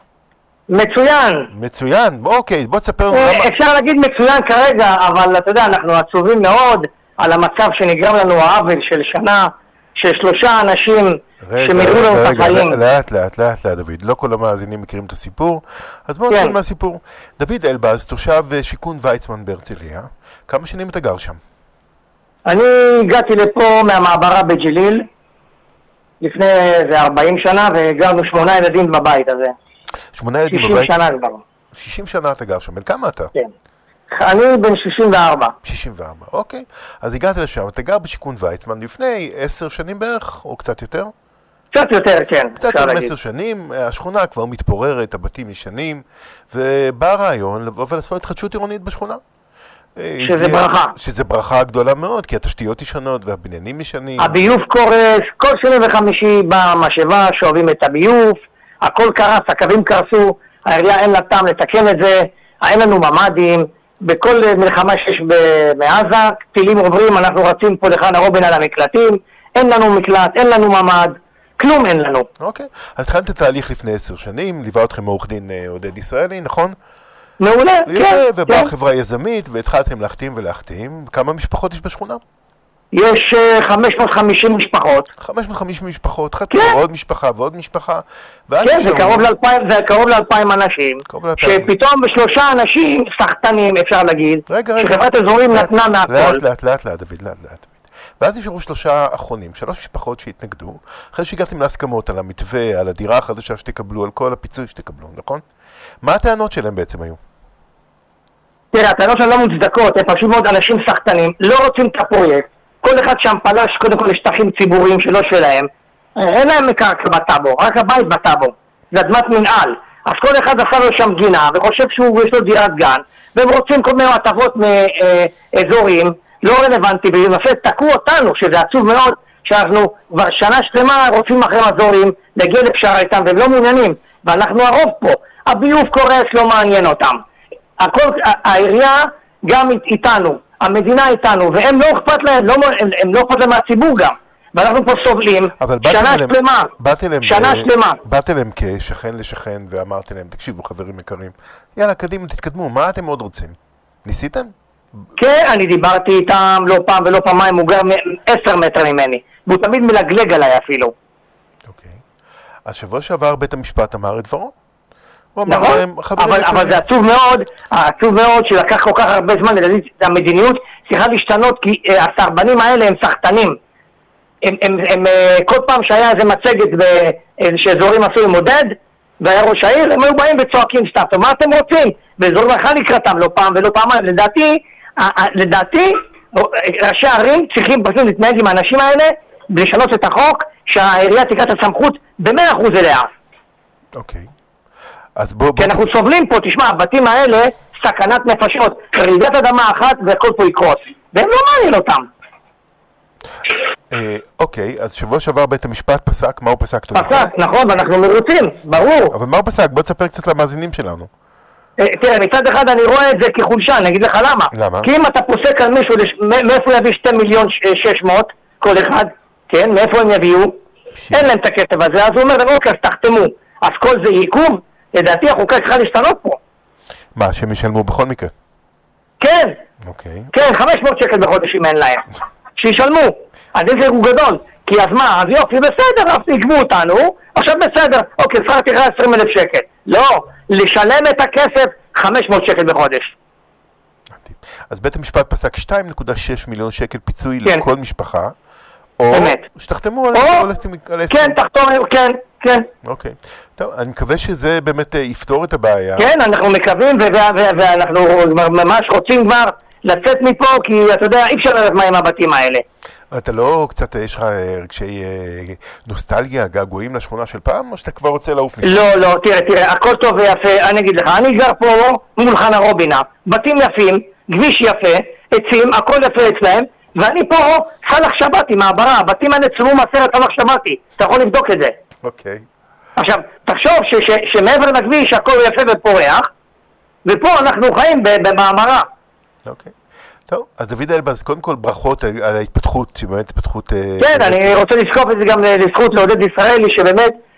מצוין. מצוין, אוקיי, בוא תספר לנו למה... אפשר להגיד מצוין כרגע, אבל אתה יודע, אנחנו עצובים מאוד על המצב שנגרם לנו העוול של שנה, של שלושה אנשים שמילאו לנו את החיים. לאט, לאט, לאט, לאט, דוד. לא כל המאזינים מכירים את הסיפור, אז בואו נתחיל מהסיפור. דוד אלבז, תושב שיכון ויצמן בהרצליה, כמה שנים אתה גר שם? אני הגעתי לפה מהמעברה בג'ליל, לפני איזה ארבעים שנה, וגרנו שמונה ילדים בבית הזה. שמונה ילדים בבית? שישים שנה כבר. שישים שנה אתה גר שם, בן כמה אתה? כן. אני בן שישים וארבע. שישים וארבע, אוקיי. אז הגעת לשם, אתה גר בשיכון ויצמן לפני עשר שנים בערך, או קצת יותר? קצת יותר, כן. קצת יותר עשר שנים, השכונה כבר מתפוררת, הבתים ישנים, ובא הרעיון לבוא ולעשות התחדשות עירונית בשכונה. שזה ברכה. שזה ברכה גדולה מאוד, כי התשתיות ישנות והבניינים ישנים. הביוב קורס, כל שני וחמישי במשאבה שואבים את הביוב, הכל קרס, הקווים קרסו, העירייה אין לה טעם לתקן את זה, אין לנו ממדים, בכל מלחמה שיש מעזה, טילים עוברים, אנחנו רצים פה לכאן הרובין על המקלטים, אין לנו מקלט, אין לנו ממד, כלום אין לנו. אוקיי, אז התחלת את התהליך לפני עשר שנים, ליווה אתכם מעורך דין עודד ישראלי, נכון? מעולה, כן. ובאה חברה יזמית, והתחלתם להחתים ולהחתים. כמה משפחות יש בשכונה? יש חמש מאות וחמישים משפחות. חמש מאות וחמישים משפחות, חתמו עוד משפחה ועוד משפחה. כן, זה קרוב לאלפיים אנשים, שפתאום בשלושה אנשים, סחטנים אפשר להגיד, שחברת אזורים נתנה מהכל. לאט, לאט, לאט, לאט, דוד, לאט, לאט. ואז נשארו שלושה אחרונים, שלוש משפחות שהתנגדו, אחרי שהגעתם להסכמות על המתווה, על הדירה החדשה שתקבלו, על כל הפיצוי שתקבלו, נכון? מה הטענות שלהם בעצם היו? תראה, הטענות שלהם לא מוצדקות, הם פשוט מאוד אנשים סחטנים, לא רוצים את הפרויקט, כל אחד שם פלש קודם כל לשטחים ציבוריים שלא שלהם, אין להם מקרקע בטאבו, רק הבית בטאבו, זה אדמת מנהל, אז כל אחד עשה לו שם גינה וחושב שהוא יש לו דירת גן, והם רוצים כל מיני הטבות מאזורים, לא רלוונטי, ולמעשה תקעו אותנו, שזה עצוב מאוד, שאנחנו כבר שנה שלמה רוצים אחרי מזורים להגיע לפשרה איתם, והם לא מעוניינים, ואנחנו הרוב פה. הביוב קורס, לא מעניין אותם. הכל, העירייה גם איתנו, המדינה איתנו, והם לא אכפת להם, לא, הם, הם לא אכפת להם מהציבור גם. ואנחנו פה סובלים שנה אליהם, שלמה, אליהם, שנה ב... שלמה. באת אליהם כשכן לשכן ואמרתי להם, תקשיבו חברים יקרים, יאללה קדימה תתקדמו, מה אתם עוד רוצים? ניסיתם? כן, אני דיברתי איתם לא פעם ולא פעמיים, הוא גר עשר מטר ממני, והוא תמיד מלגלג עליי אפילו. אוקיי. אז שבוע שעבר בית המשפט אמר את דברו? נכון, אבל, אבל זה עצוב מאוד, עצוב מאוד שלקח כל כך הרבה זמן, לדעתי המדיניות צריכה להשתנות, כי הסרבנים האלה הם סחטנים. הם, הם, הם, כל פעם שהיה איזה מצגת שאזורים עשו עם מודד, והיה ראש העיר, הם היו באים וצועקים סתם, מה אתם רוצים? ואזורים הלכה לקראתם לא פעם ולא פעמיים, לדעתי, לדעתי, ראשי הערים צריכים פשוט להתנהג עם האנשים האלה, ולשנות את החוק, שהעירייה תיקח את הסמכות במאה אחוז אליה. אוקיי. אז בוא, בוא... כי אנחנו סובלים פה, תשמע, הבתים האלה, סכנת נפשות, רעידת אדמה אחת והכל פה יקרוס, והם לא מעניין אותם. אה, אוקיי, אז שבוע שעבר בית המשפט פסק, מה הוא פסק? פסק, נכון, ואנחנו מרוצים, ברור. אבל מה הוא פסק? בוא תספר קצת למאזינים שלנו. אה, תראה, מצד אחד אני רואה את זה כחולשה, אני אגיד לך למה. למה? כי אם אתה פוסק על מישהו, לש... מאיפה יביא שתי מיליון שש מאות כל אחד, כן, מאיפה הם יביאו? אין להם את הכסף הזה, אז הוא אומר, אוקיי, אז תחתמו. אז כל זה עיכוב, לדעתי החוקה צריכה להשתנות פה. מה, שהם ישלמו בכל מקרה? כן. אוקיי. כן, חמש מאות שקל בחודש אם אין להם. שישלמו. אז איזה הוא גדול. כי אז מה, אז יופי, בסדר, אז יגבו אותנו, עכשיו בסדר, אוקיי, שכר טרחה עשרים אלף שקל. לא, לשלם את הכסף חמש מאות שקל בחודש. אז בית המשפט פסק שתיים נקודה שש מיליון שקל פיצוי כן. לכל משפחה, או באמת. שתחתמו על הסכם. כן, תחתום, כן, כן. אוקיי. טוב, אני מקווה שזה באמת יפתור את הבעיה. כן, אנחנו מקווים, ואנחנו ממש רוצים כבר לצאת מפה, כי אתה יודע, אי אפשר לדעת מה עם הבתים האלה. אתה לא קצת, יש לך רגשי נוסטלגיה, געגועים לשכונה של פעם, או שאתה כבר רוצה לעוף משם? לא, לא, תראה, תראה, הכל טוב ויפה, אני אגיד לך, אני גר פה מול חנה רובינה, בתים יפים, כביש יפה, עצים, הכל יפה אצלהם, ואני פה סלח שבתי, מעברה, הבתים האלה צלמו מהסרט סלח שבתי, אתה יכול לבדוק את זה. אוקיי. עכשיו, תחשוב שמעבר לכביש הכל יפה ופורח, ופה אנחנו חיים במעברה. אוקיי. טוב, אז דוד אלבז, קודם כל ברכות על ההתפתחות, שבאמת התפתחות... כן, אני רוצה לזקוף את זה גם לזכות לעודד ישראלי, שבאמת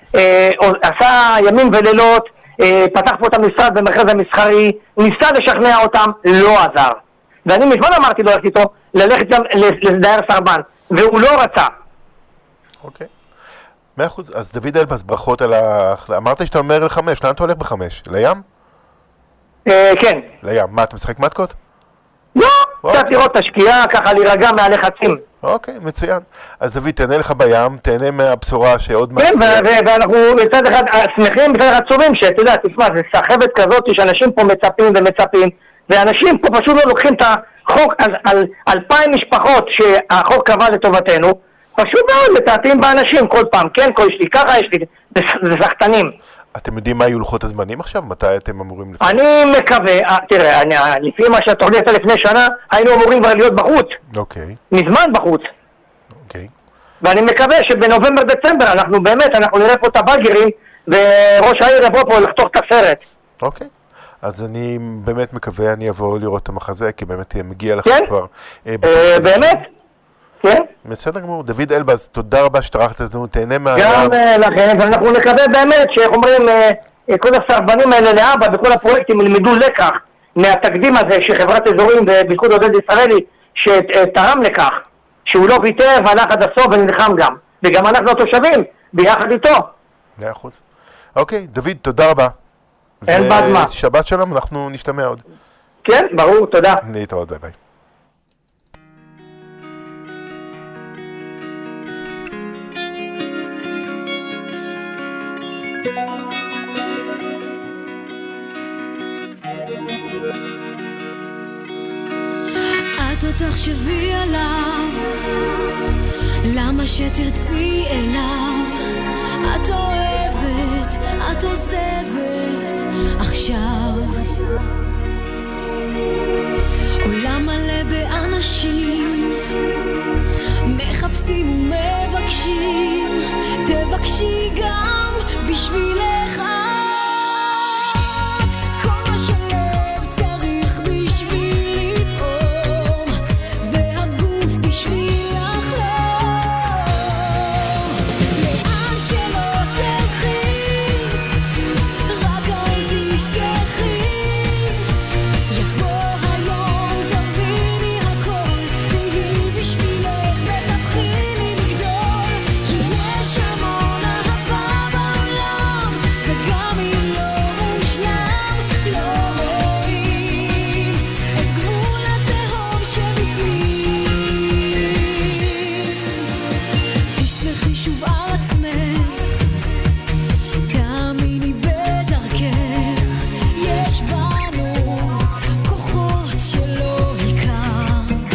אה, עשה ימים ולילות, אה, פתח פה את המשרד במרכז המסחרי, ניסה לשכנע אותם, לא עזר. ואני מזמן אמרתי לו, הלכתי איתו, ללכת גם לדייר סרבן, והוא לא רצה. אוקיי. מאה אחוז. אז דוד אלבז, ברכות על ה... אמרת שאתה אומר לחמש, לאן אתה הולך בחמש? לים? אה, כן. לים. מה, אתה משחק מתקות? לא, קצת לראות את השקיעה, ככה להירגע מהלחצים. אוקיי, מצוין. אז דוד, תהנה לך בים, תהנה מהבשורה שעוד... כן, ואנחנו מצד אחד שמחים, מצד אחד עצובים, שאתה יודע, תשמע, זה סחבת כזאת שאנשים פה מצפים ומצפים, ואנשים פה פשוט לא לוקחים את החוק על אלפיים משפחות שהחוק קבע לטובתנו, פשוט מאוד מתעתעים באנשים כל פעם, כן, כל יש לי ככה, יש לי... זה סחטנים. אתם יודעים מה היו לוחות הזמנים עכשיו? מתי אתם אמורים לפני? אני מקווה, תראה, לפי מה שהתוכנית לפני שנה, היינו אמורים כבר להיות בחוץ. אוקיי. מזמן בחוץ. אוקיי. ואני מקווה שבנובמבר דצמבר אנחנו באמת, אנחנו נראה פה את הבאגרים, וראש העיר יבוא פה לחתוך את הסרט. אוקיי. אז אני באמת מקווה, אני אבוא לראות את המחזה, כי באמת מגיע לכם כבר... באמת? כן? בסדר גמור. דוד אלבז, תודה רבה שטרחת את זה, תהנה מה... גם לכם, ואנחנו נקווה באמת, שאיך אומרים, כל הסרבנים האלה לאבא, בכל הפרויקטים ילמדו לקח מהתקדים הזה שחברת אזורים וביקוד עודד ישראלי, שתרם לכך, שהוא לא ויתר והלך עד הסוף ונלחם גם. וגם אנחנו התושבים, ביחד איתו. מאה אחוז. אוקיי, דוד, תודה רבה. אין בעד מה. שבת שלום, אנחנו נשתמע עוד. כן, ברור, תודה. להתראות, ביי ביי. את עוד תחשבי עליו, למה שתרצי אליו, את אוהבת, את עוזבת עכשיו. עולם מלא באנשים מחפשים ומבקשים, תבקשי גם בשבילך את, כל מה שלב צריך בשביל לפעום, והגוף בשביל לחלום. לאן שלא תלכי, רק אל תשכחי, יבוא היום תביני הכל, תהיי בשבילך ותתחילי לגדול, כי יש המון אהבה בעולם, וגם אם לא מושלם, לא רואים את גבול התהום שבפנים. תשמחי שוב על עצמך, תאמיני בדרכך, יש בנו כוחות שלא הכרת.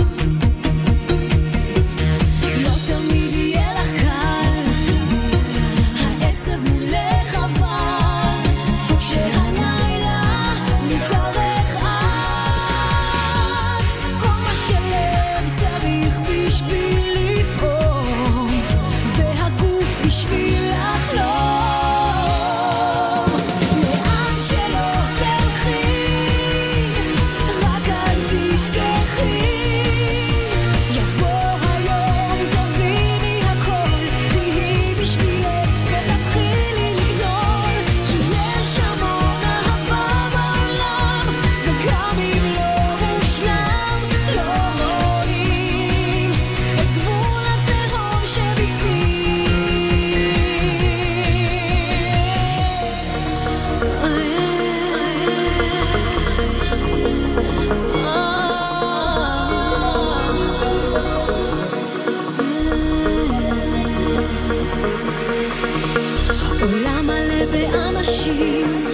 לא תמיד יהיה לך קל, העצב מולך אבל, כשהלילה מתארך את, כל מה שלב צריך בשביל לפעום, והגוף בשביל לחלום. לאן שלא תלכי, רק אל תשכחי, יבוא היום תביני הכל, תהיי בשבילך ותתחילי לגדול, כי יש המון אהבה בעולם, וגם אם לא מושלם, לא רואים את גבול התהום שבפנים. עולם מלא באנשים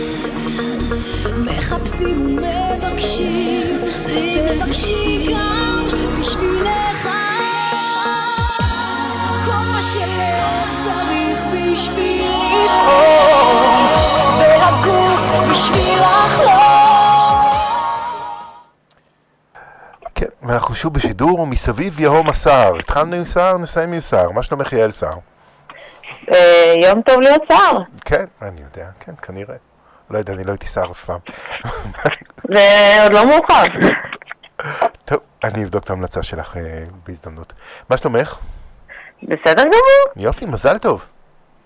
מחפשים ומבקשים, תבקשי גם בשבילך את, כל מה שלב צריך בשביל לפעום, והגוף בשביל לחלום. כן, ואנחנו שוב בשידור מסביב יהום הסער. התחלנו עם סער, נסיים עם סער. מה שלומך יעל סער? יום טוב להיות סער. כן, אני יודע, כן, כנראה. לא יודע, אני לא הייתי סער אף פעם. זה עוד לא מאוחר. טוב, אני אבדוק את ההמלצה שלך בהזדמנות. מה שלומך? בסדר גמור. יופי, מזל טוב.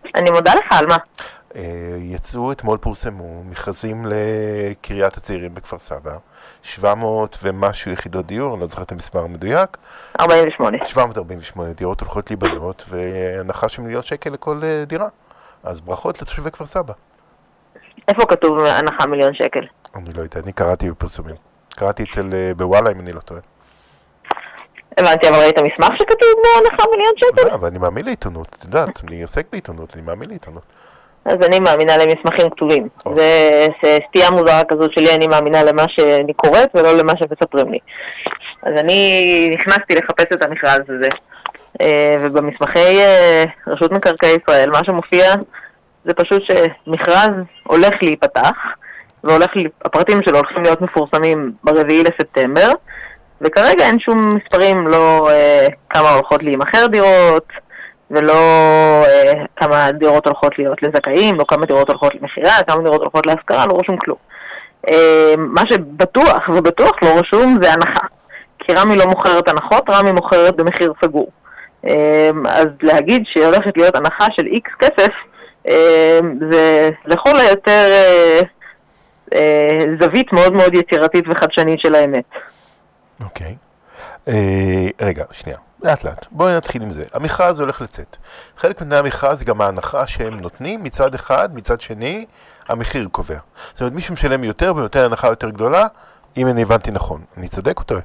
אני מודה לך, על מה? יצאו, אתמול פורסמו מכרזים לקריית הצעירים בכפר סבא, שבע מאות ומשהו יחידות דיור, אני לא זוכר את המספר המדויק. ארבעים ושמונה. שבע מאות ארבעים ושמונה דירות הולכות להיבנות, והנחה של מיליון שקל לכל דירה. אז ברכות לתושבי כפר סבא. איפה כתוב הנחה מיליון שקל? אני לא יודע, אני קראתי בפרסומים. קראתי אצל בוואלה, אם אני לא טועה. הבנתי, אבל ראית מסמך שכתוב בו הנחה מיליון שקל? לא, אבל אני מאמין לעיתונות, את יודעת, אני עוסק בעיתונות, אני מאמין לעיתונות. אז אני מאמינה למסמכים כתובים. זה סטייה מוזרה כזאת שלי, אני מאמינה למה שאני קוראת ולא למה שמספרים לי. אז אני נכנסתי לחפש את המכרז הזה, ובמסמכי רשות מקרקעי ישראל, מה שמופיע זה פשוט שמכרז הולך להיפתח, והפרטים שלו הולכים להיות מפורסמים ברביעי לספטמבר, וכרגע אין שום מספרים, לא כמה הולכות להימכר דירות, ולא אה, כמה דירות הולכות להיות לזכאים, לא כמה דירות הולכות למחירה, כמה דירות הולכות להשכרה, לא רשום כלום. אה, מה שבטוח ובטוח לא רשום זה הנחה. כי רמי לא מוכרת הנחות, רמי מוכרת במחיר סגור. אה, אז להגיד שהולכת להיות הנחה של איקס כסף, אה, זה לכל היותר אה, אה, זווית מאוד מאוד יצירתית וחדשנית של האמת. אוקיי. אה, רגע, שנייה. לאט לאט. בואו נתחיל עם זה. המכרז הולך לצאת. חלק מתנאי המכרז זה גם ההנחה שהם נותנים מצד אחד, מצד שני, המחיר קובע. זאת אומרת, מישהו משלם יותר ויותר הנחה יותר גדולה, אם אני הבנתי נכון. אני צודק או טועה?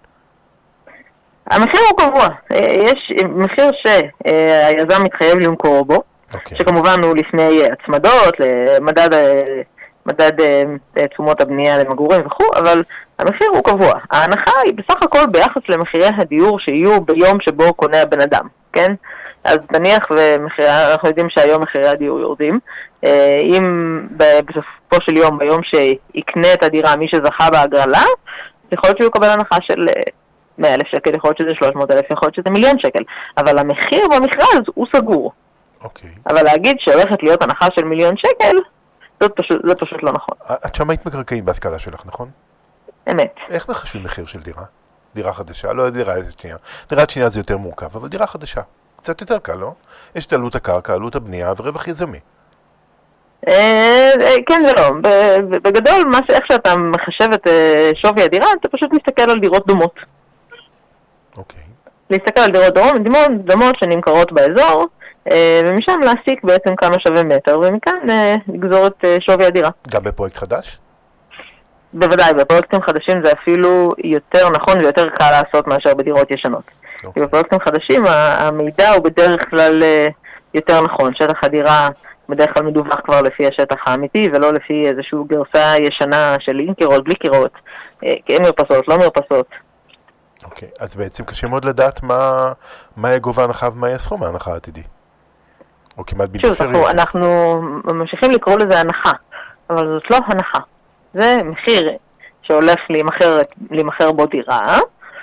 המחיר הוא קבוע. יש מחיר שהיזם מתחייב למכור בו, okay. שכמובן הוא לפני הצמדות, למדד מדד תשומות הבנייה למגורים וכו', אבל המחיר הוא קבוע. ההנחה היא בסך הכל ביחס למחירי הדיור שיהיו ביום שבו קונה הבן אדם, כן? אז נניח, ואנחנו יודעים שהיום מחירי הדיור יורדים, אם בסופו של יום, ביום שיקנה את הדירה מי שזכה בהגרלה, יכול להיות שהוא יקבל הנחה של מאה אלף שקל, יכול להיות שזה שלוש מאות אלף, יכול להיות שזה מיליון שקל, אבל המחיר במכרז הוא סגור. אוקיי. אבל להגיד שהולכת להיות הנחה של מיליון שקל, זה פשוט, זה פשוט לא נכון. את שמעת מקרקעין בהשכלה שלך, נכון? אמת. איך מחשבים מחיר של דירה? דירה חדשה, לא דירה שנייה. דירה שנייה זה יותר מורכב, אבל דירה חדשה. קצת יותר קל, לא? יש את עלות הקרקע, עלות הבנייה ורווח יזמי. כן ולא. בגדול, איך שאתה מחשב את שווי הדירה, אתה פשוט מסתכל על דירות דומות. אוקיי. להסתכל על דירות דומות שנמכרות באזור, ומשם להסיק בעצם כמה שווה מטר, ומכאן לגזור את שווי הדירה. גם בפרויקט חדש? בוודאי, בפרויקטים חדשים זה אפילו יותר נכון ויותר קל לעשות מאשר בדירות ישנות. Okay. כי בפרויקטים חדשים המידע הוא בדרך כלל יותר נכון. שטח הדירה בדרך כלל מדווח כבר לפי השטח האמיתי, ולא לפי איזושהי גרסה ישנה של עם קירות, בלי קירות, כן מרפסות, לא מרפסות. אוקיי, okay. אז בעצם קשה מאוד לדעת מה, מה יהיה גובה ההנחה ומה יהיה סכום ההנחה העתידי. או כמעט בלתי אפשרי. שוב, אנחנו ממשיכים לקרוא לזה הנחה, אבל זאת לא הנחה. זה מחיר שהולך להימחר, להימחר בו דירה,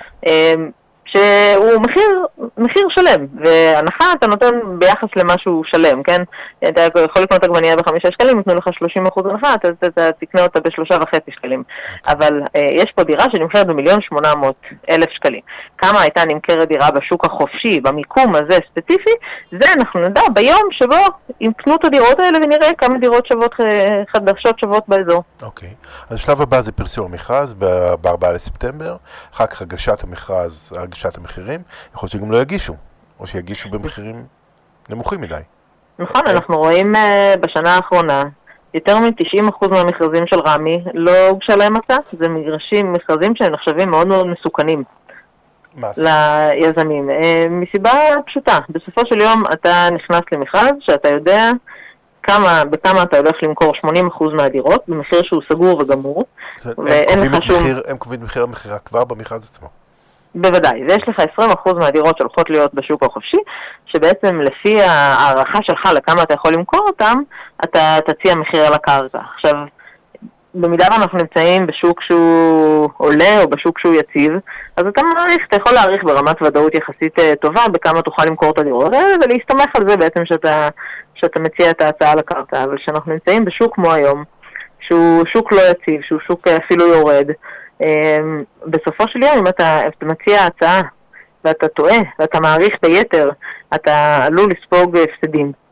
שהוא מחיר, מחיר שלם, והנחה אתה נותן ביחס למשהו שלם, כן? אתה יכול לקנות עגבנייה בחמישה שקלים, יתנו לך שלושים אחוז הנחה, אתה, אתה, אתה תקנה אותה בשלושה וחצי שקלים. אבל יש פה דירה שנמכרת במיליון שמונה מאות אלף שקלים. כמה הייתה נמכרת דירה בשוק החופשי, במיקום הזה ספציפי, זה אנחנו נדע ביום שבו יקנו את הדירות האלה ונראה כמה דירות שוות, חדשות שוות באזור. אוקיי. אז השלב הבא זה פרסום המכרז ב-ארבעה לספטמבר, אחר כך הגשת המכרז, הגשת המחירים, יכול להיות שגם לא יגישו, או שיגישו במחירים נמוכים מדי. נכון, אנחנו רואים בשנה האחרונה, יותר מ-תשעים אחוז מהמכרזים של רמי לא הוגשה להם הצעה, זה מגרשים, מכרזים שהם נחשבים מאוד מאוד מסוכנים ליזמים. מסיבה פשוטה, בסופו של יום אתה נכנס למכרז שאתה יודע כמה, בכמה אתה הולך למכור שמונים אחוז מהדירות, במחיר שהוא סגור וגמור, ואין לך שום... הם קובעים מחיר המחירה כבר במכרז עצמו. בוודאי, ויש לך עשרים אחוז מהדירות שהולכות להיות בשוק החופשי, שבעצם לפי הערכה שלך לכמה אתה יכול למכור אותם, אתה תציע מחיר על הקרקע. עכשיו, במידה ואנחנו נמצאים בשוק שהוא עולה או בשוק שהוא יציב, אז אתה מעריך, אתה יכול להעריך ברמת ודאות יחסית טובה בכמה תוכל למכור את הדירות, ולהסתמך על זה בעצם שאתה, שאתה מציע את ההצעה על הקרקע. אבל כשאנחנו נמצאים בשוק כמו היום, שהוא שוק לא יציב, שהוא שוק אפילו יורד, בסופו של יום, אם אתה, אתה מציע הצעה ואתה טועה ואתה מעריך ביתר, אתה עלול לספוג הפסדים.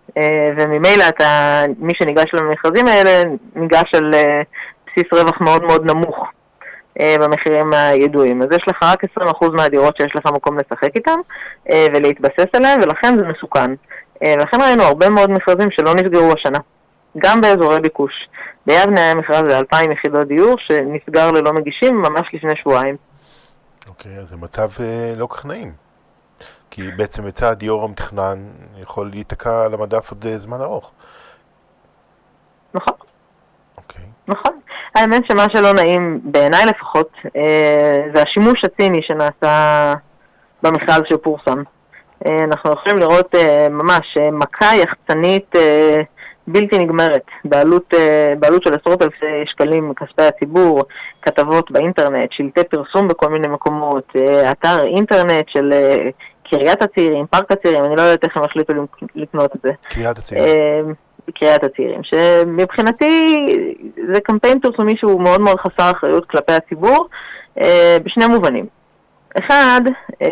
וממילא אתה, מי שניגש למכרזים האלה, ניגש על בסיס רווח מאוד מאוד נמוך במחירים הידועים. אז יש לך רק עשרים אחוז מהדירות שיש לך מקום לשחק איתם ולהתבסס עליהם, ולכן זה מסוכן. ולכן ראינו הרבה מאוד מכרזים שלא נסגרו השנה, גם באזורי ביקוש. ביבנה היה מכרז ל-אלפיים יחידות דיור שנסגר ללא מגישים ממש לפני שבועיים. אוקיי, אז זה מצב לא כך נעים. כי בעצם היצע הדיור המתכנן יכול להיתקע על המדף עוד זמן ארוך. נכון. אוקיי. נכון. האמת שמה שלא נעים, בעיניי לפחות, זה השימוש הציני שנעשה במכרז שפורסם. אנחנו יכולים לראות ממש מכה יחצנית בלתי נגמרת, בעלות, בעלות של עשרות אלפי שקלים מכספי הציבור, כתבות באינטרנט, שלטי פרסום בכל מיני מקומות, אתר אינטרנט של קריית הצעירים, פארק הצעירים, אני לא יודעת איך הם החליטו לקנות את זה. קריית הצעירים. קריית הצעירים, שמבחינתי זה קמפיין פרסומי שהוא מאוד מאוד חסר אחריות כלפי הציבור, בשני מובנים. אחד,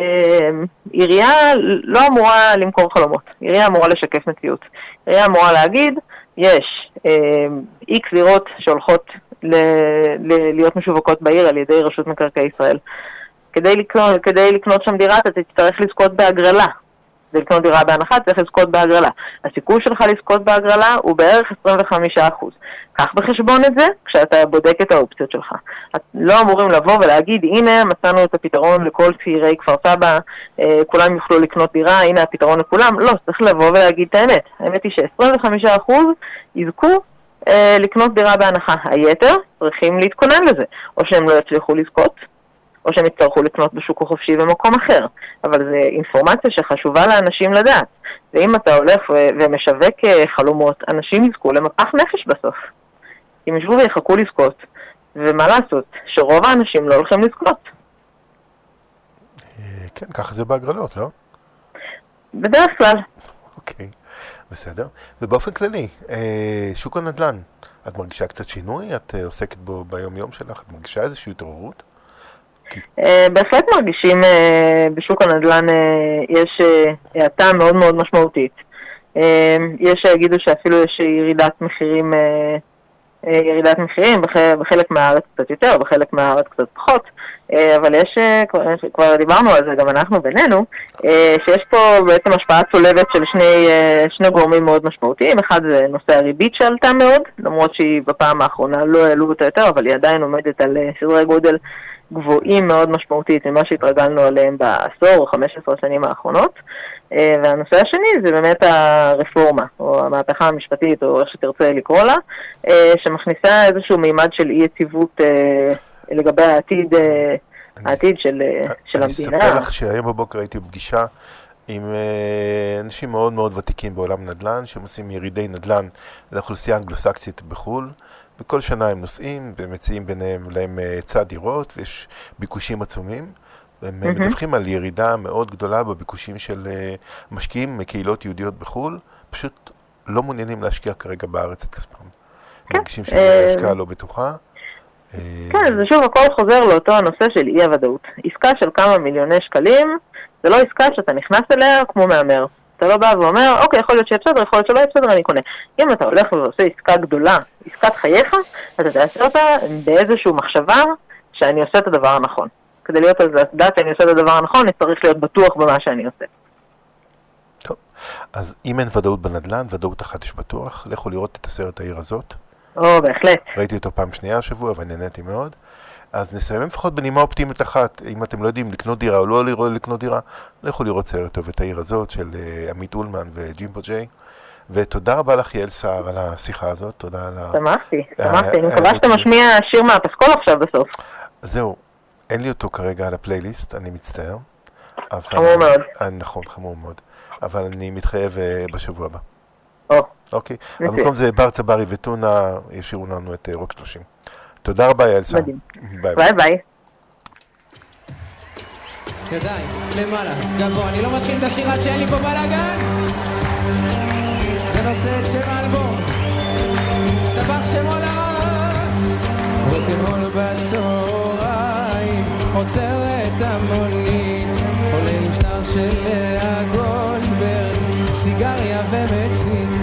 עירייה לא אמורה למכור חלומות, עירייה אמורה לשקף מציאות. עירייה אמורה להגיד, יש איקס דירות שהולכות להיות משווקות בעיר על ידי רשות מקרקעי ישראל. כדי לקנות, כדי לקנות שם דירה, אתה תצטרך לזכות בהגרלה. כדי לקנות דירה בהנחה, צריך לזכות בהגרלה. הסיכוי שלך לזכות בהגרלה הוא בערך עשרים וחמישה אחוז. קח בחשבון את זה כשאתה בודק את האופציות שלך. לא אמורים לבוא ולהגיד, הנה מצאנו את הפתרון לכל צעירי כפר סבא, כולם יוכלו לקנות דירה, הנה הפתרון לכולם. לא, צריך לבוא ולהגיד את האמת. האמת היא ש-עשרים וחמישה אחוז יזכו לקנות דירה בהנחה. היתר צריכים להתכונן לזה, או שהם לא יצליחו לזכות, או שהם יצטרכו לקנות בשוק החופשי במקום אחר. אבל זו אינפורמציה שחשובה לאנשים לדעת. ואם אתה הולך ו- ומשווק חלומות, אנשים יזכו למפח נפש בסוף. אם ישבו ויחכו לזכות, ומה לעשות? שרוב האנשים לא הולכים לזכות. כן, ככה זה בהגרלות, לא? בדרך כלל. אוקיי, בסדר. ובאופן כללי, שוק הנדל"ן, את מרגישה קצת שינוי? את עוסקת בו ביום יום שלך? את מרגישה איזושהי התעוררות? בהחלט מרגישים בשוק הנדל"ן יש האטה מאוד מאוד משמעותית. יש שיגידו שאפילו יש ירידת מחירים, ירידת מחירים בחלק מהארץ קצת יותר, בחלק מהארץ קצת פחות, אבל יש, כבר דיברנו על זה גם אנחנו בינינו, שיש פה בעצם השפעה צולבת של שני, שני גורמים מאוד משמעותיים. אחד זה נושא הריבית שעלתה מאוד, למרות שהיא בפעם האחרונה לא העלו אותה יותר, אבל היא עדיין עומדת על סדרי גודל גבוהים מאוד משמעותית ממה שהתרגלנו עליהם בעשור או חמש עשרה שנים האחרונות. והנושא השני זה באמת הרפורמה, או המהפכה המשפטית, או איך שתרצה לקרוא לה, שמכניסה איזשהו מימד של אי יציבות לגבי העתיד, העתיד של, של המדינה. אני אספר לך שהיום בבוקר הייתי בפגישה עם אנשים מאוד מאוד ותיקים בעולם נדל"ן, שהם עושים ירידי נדל"ן לאוכלוסייה אנגלוסקסית בחו"ל, וכל שנה הם נוסעים ומציעים ביניהם להם היצע דירות, ויש ביקושים עצומים, והם mm-hmm. מדווחים על ירידה מאוד גדולה בביקושים של משקיעים מקהילות יהודיות בחו"ל, פשוט לא מעוניינים להשקיע כרגע בארץ את כספם. כן. מרגישים שהשקעה לא בטוחה. כן, זה שוב הכל חוזר לאותו הנושא של אי הוודאות. עסקה של כמה מיליוני שקלים, זה לא עסקה שאתה נכנס אליה כמו מאמר. אתה לא בא ואומר, אוקיי, יכול להיות שיהיה בסדר, יכול להיות שלא יהיה בסדר, אני קונה. אם אתה הולך ועושה עסקה גדולה, עסקת חייך, אתה תעשה אותה באיזשהו מחשבה שאני עושה את הדבר הנכון. כדי להיות על זה, דעת שאני עושה את הדבר הנכון, אני צריך להיות בטוח במה שאני עושה. טוב, אז אם אין ודאות בנדל"ן, ודאות אחת יש בטוח, לכו לראות את הסרט העיר הזאת. או, בהחלט. ראיתי אותו פעם שנייה השבוע, ונהניתי מאוד. אז נסיים לפחות בנימה אופטימית אחת. אם אתם לא יודעים לקנות דירה או לא לראות לקנות דירה, לכו לראות סרט טוב את העיר הזאת של uh, עמית אולמן וג'ימבו ג'יי. ותודה רבה לך יעל סער על השיחה הזאת. תודה על ה... שמחתי, שמחתי. אני מקווה שאתה משמיע שיר מהפסקול עכשיו בסוף. זהו, אין לי אותו כרגע על הפלייליסט, אני מצטער. חמור מאוד. נכון, חמור מאוד. אבל אני מתחייב uh, בשבוע הבא. או. אוקיי. אבל במקום זה בר צברי וטונה ישירו לנו את רוק שלושים. תודה רבה יעל סער. ביי ביי. ביי. ידיים, למעלה, גבוה, אני לא מתחיל את השיר עד שאין לי פה בלגן. זה נושא את שם האלבום, סתבח שמו לרע. רוקנרול בצהריים, עוצר את המונית, עולה עם שטר של לאה גולדברג, סיגריה ומצית.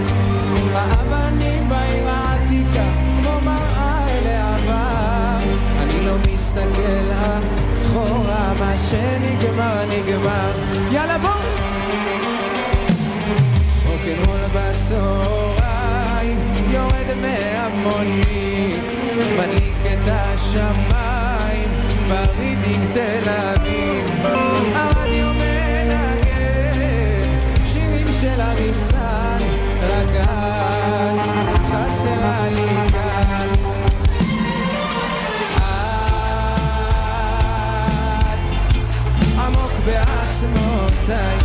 נגמר, נגמר, יאללה בוא. רוקנרול בצהריים, יורד מהמונית, מדליק את השמיים, ברידינג תל אביב. הרדיו מנגן שירים של אריסן, רק את חסרה לי כאן. את עמוק בעצמותיי,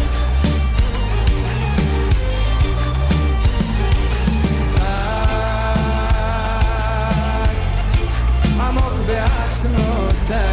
עמוק בעצמותיי.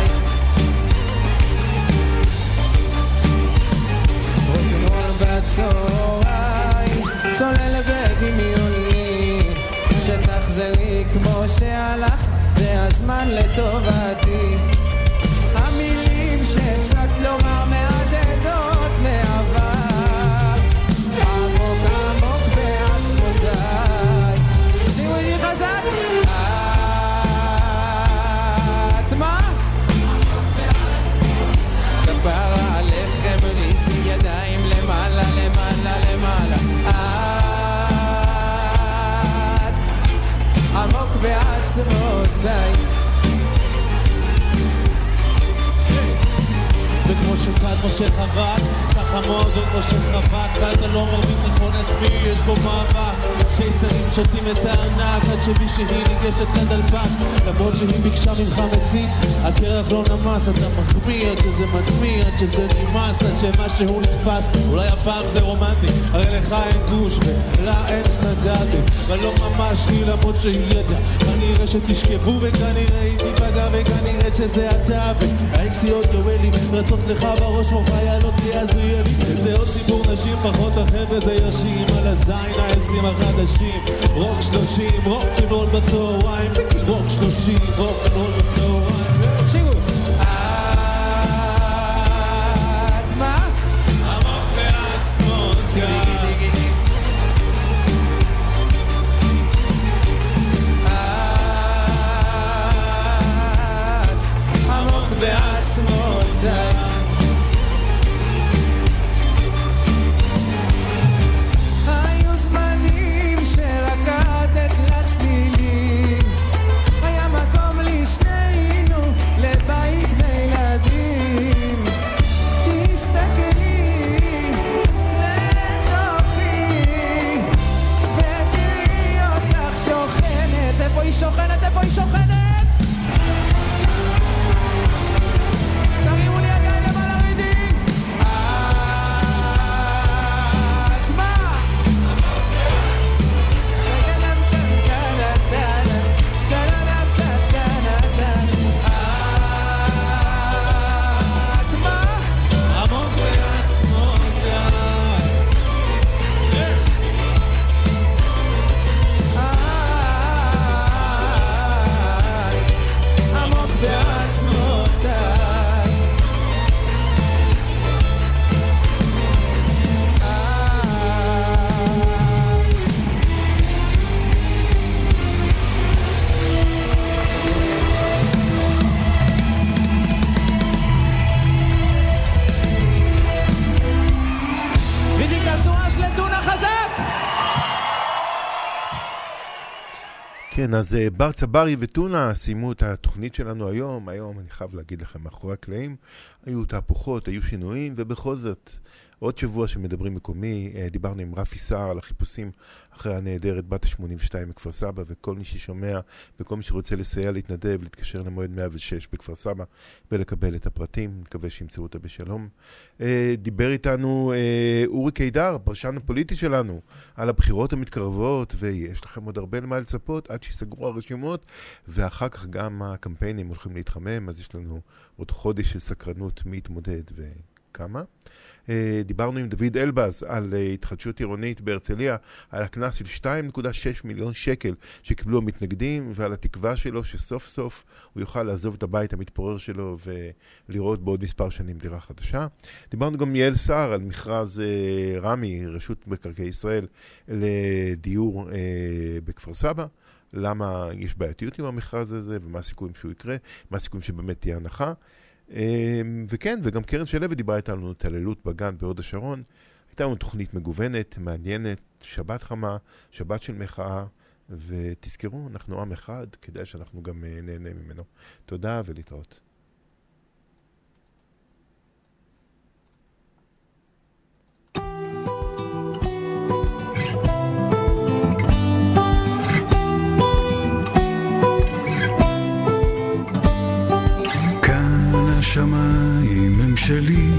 רוקנרול בצהריים, צולל בדמיוני, שתחזרי כמו שהלך, זה הזמן לטובתי. המילים שהפסקת לומר מעדדות מעבר, עמוק עמוק בעצמותיי. שירו לי חזק. ידיים למעלה, למעלה, למעלה. את עמוק בעצמותיי. וכמו שקד משה חבק, ככה מאוד משה חבק, ואתה לא מרביט נכון עצמי, יש בו מאבק. שייסרים שותים את הארנק, עד שמישהי ניגשת לדלפק, למרות שהיא ביקשה ממך מצית, הקרח לא נמס, אתה מחמיא עד שזה מצמיא, עד שזה נמאס, עד שמשהו נתפס. אולי הפעם זה רומנטי, הרי לך אין גוש ולה אין סנגלתי, ולא ממש לי למרות שהיא ידע. כנראה שתשכבו וכנראה היא תיפגע, וכנראה שזה אתה והאקסיות יואלי רצות לך בראש כמו חיילות ליעזריאלי. זה עוד סיפור נשים, פחות החבר'ה זה ישים על הזין העשרים החדשים. רוק שלושים, רוקנרול בצהריים, רוק שלושים, רוקנרול בצהריים. שירו. את מה? עמוק בעצמותיי. את עמוק בעצמותיי. איפה היא שוכנת? איפה היא שוכנת? תרימו לי ידיים למעלה רידים. את מה? את מה? עמוק בעצמותיי. כן, אז בר צברי וטונה סיימו את התוכנית שלנו היום. היום אני חייב להגיד לכם, מאחורי הקלעים היו תהפוכות, היו שינויים, ובכל זאת עוד שבוע שמדברים מקומי, דיברנו עם רפי סער על החיפושים אחרי הנהדרת בת ה-שמונים ושתיים בכפר סבא, וכל מי ששומע וכל מי שרוצה לסייע להתנדב, להתקשר למועד מאה ושש בכפר סבא ולקבל את הפרטים, נקווה שימצאו אותה בשלום. דיבר איתנו אורי קידר, פרשן הפוליטי שלנו, על הבחירות המתקרבות, ויש לכם עוד הרבה למה לצפות עד שיסגרו הרשימות, ואחר כך גם הקמפיינים הולכים להתחמם, אז יש לנו עוד חודש של סקרנות מי יתמודד וכמה. דיברנו עם דוד אלבז על התחדשות עירונית בהרצליה, על הכנס של שתיים נקודה שש מיליון שקל שקיבלו המתנגדים, ועל התקווה שלו שסוף סוף הוא יוכל לעזוב את הבית המתפורר שלו ולראות בעוד מספר שנים דירה חדשה. דיברנו גם עם יעל סער על מכרז רמי, רשות מקרקעי ישראל, לדיור בכפר סבא. למה יש בעייתיות עם המכרז הזה ומה הסיכויים שהוא יקרה, מה הסיכויים שבאמת תהיה הנחה. וכן, וגם קרן שלו דיברה איתנו התעללות בגן בהוד השרון. הייתה לנו תוכנית מגוונת, מעניינת, שבת חמה, שבת של מחאה, ותזכרו, אנחנו עם אחד, כדאי שאנחנו גם נהנה ממנו. תודה ולהתראות. השמיים הם שלי,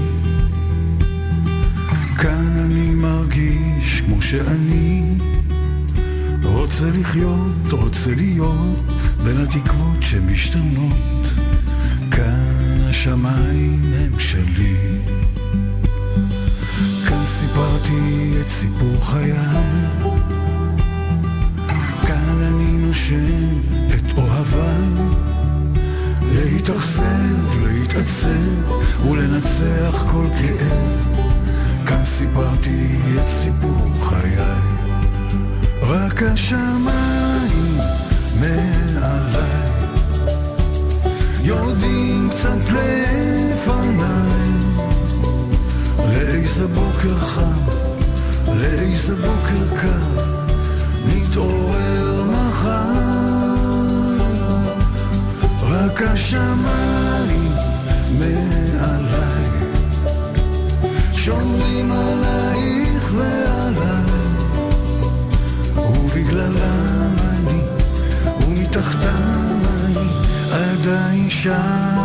כאן אני מרגיש כמו שאני רוצה לחיות, רוצה להיות בין התקוות שמשתנות. כאן השמיים הם שלי, כאן סיפרתי את סיפור חיי, כאן אני נושם את אוהביי, להתאכזב, להתעצב ולנצח כל כאב. כאן סיפרתי את סיפור חיי, רק השמיים מעליי יודעים קצת לפניי לאיזה בוקר חם, לאיזה בוקר קר נתעורר מחר. רק השמיים מעליי שומרים עלייך ועליי, ובגללם אני ומתחתם אני עדיין שם.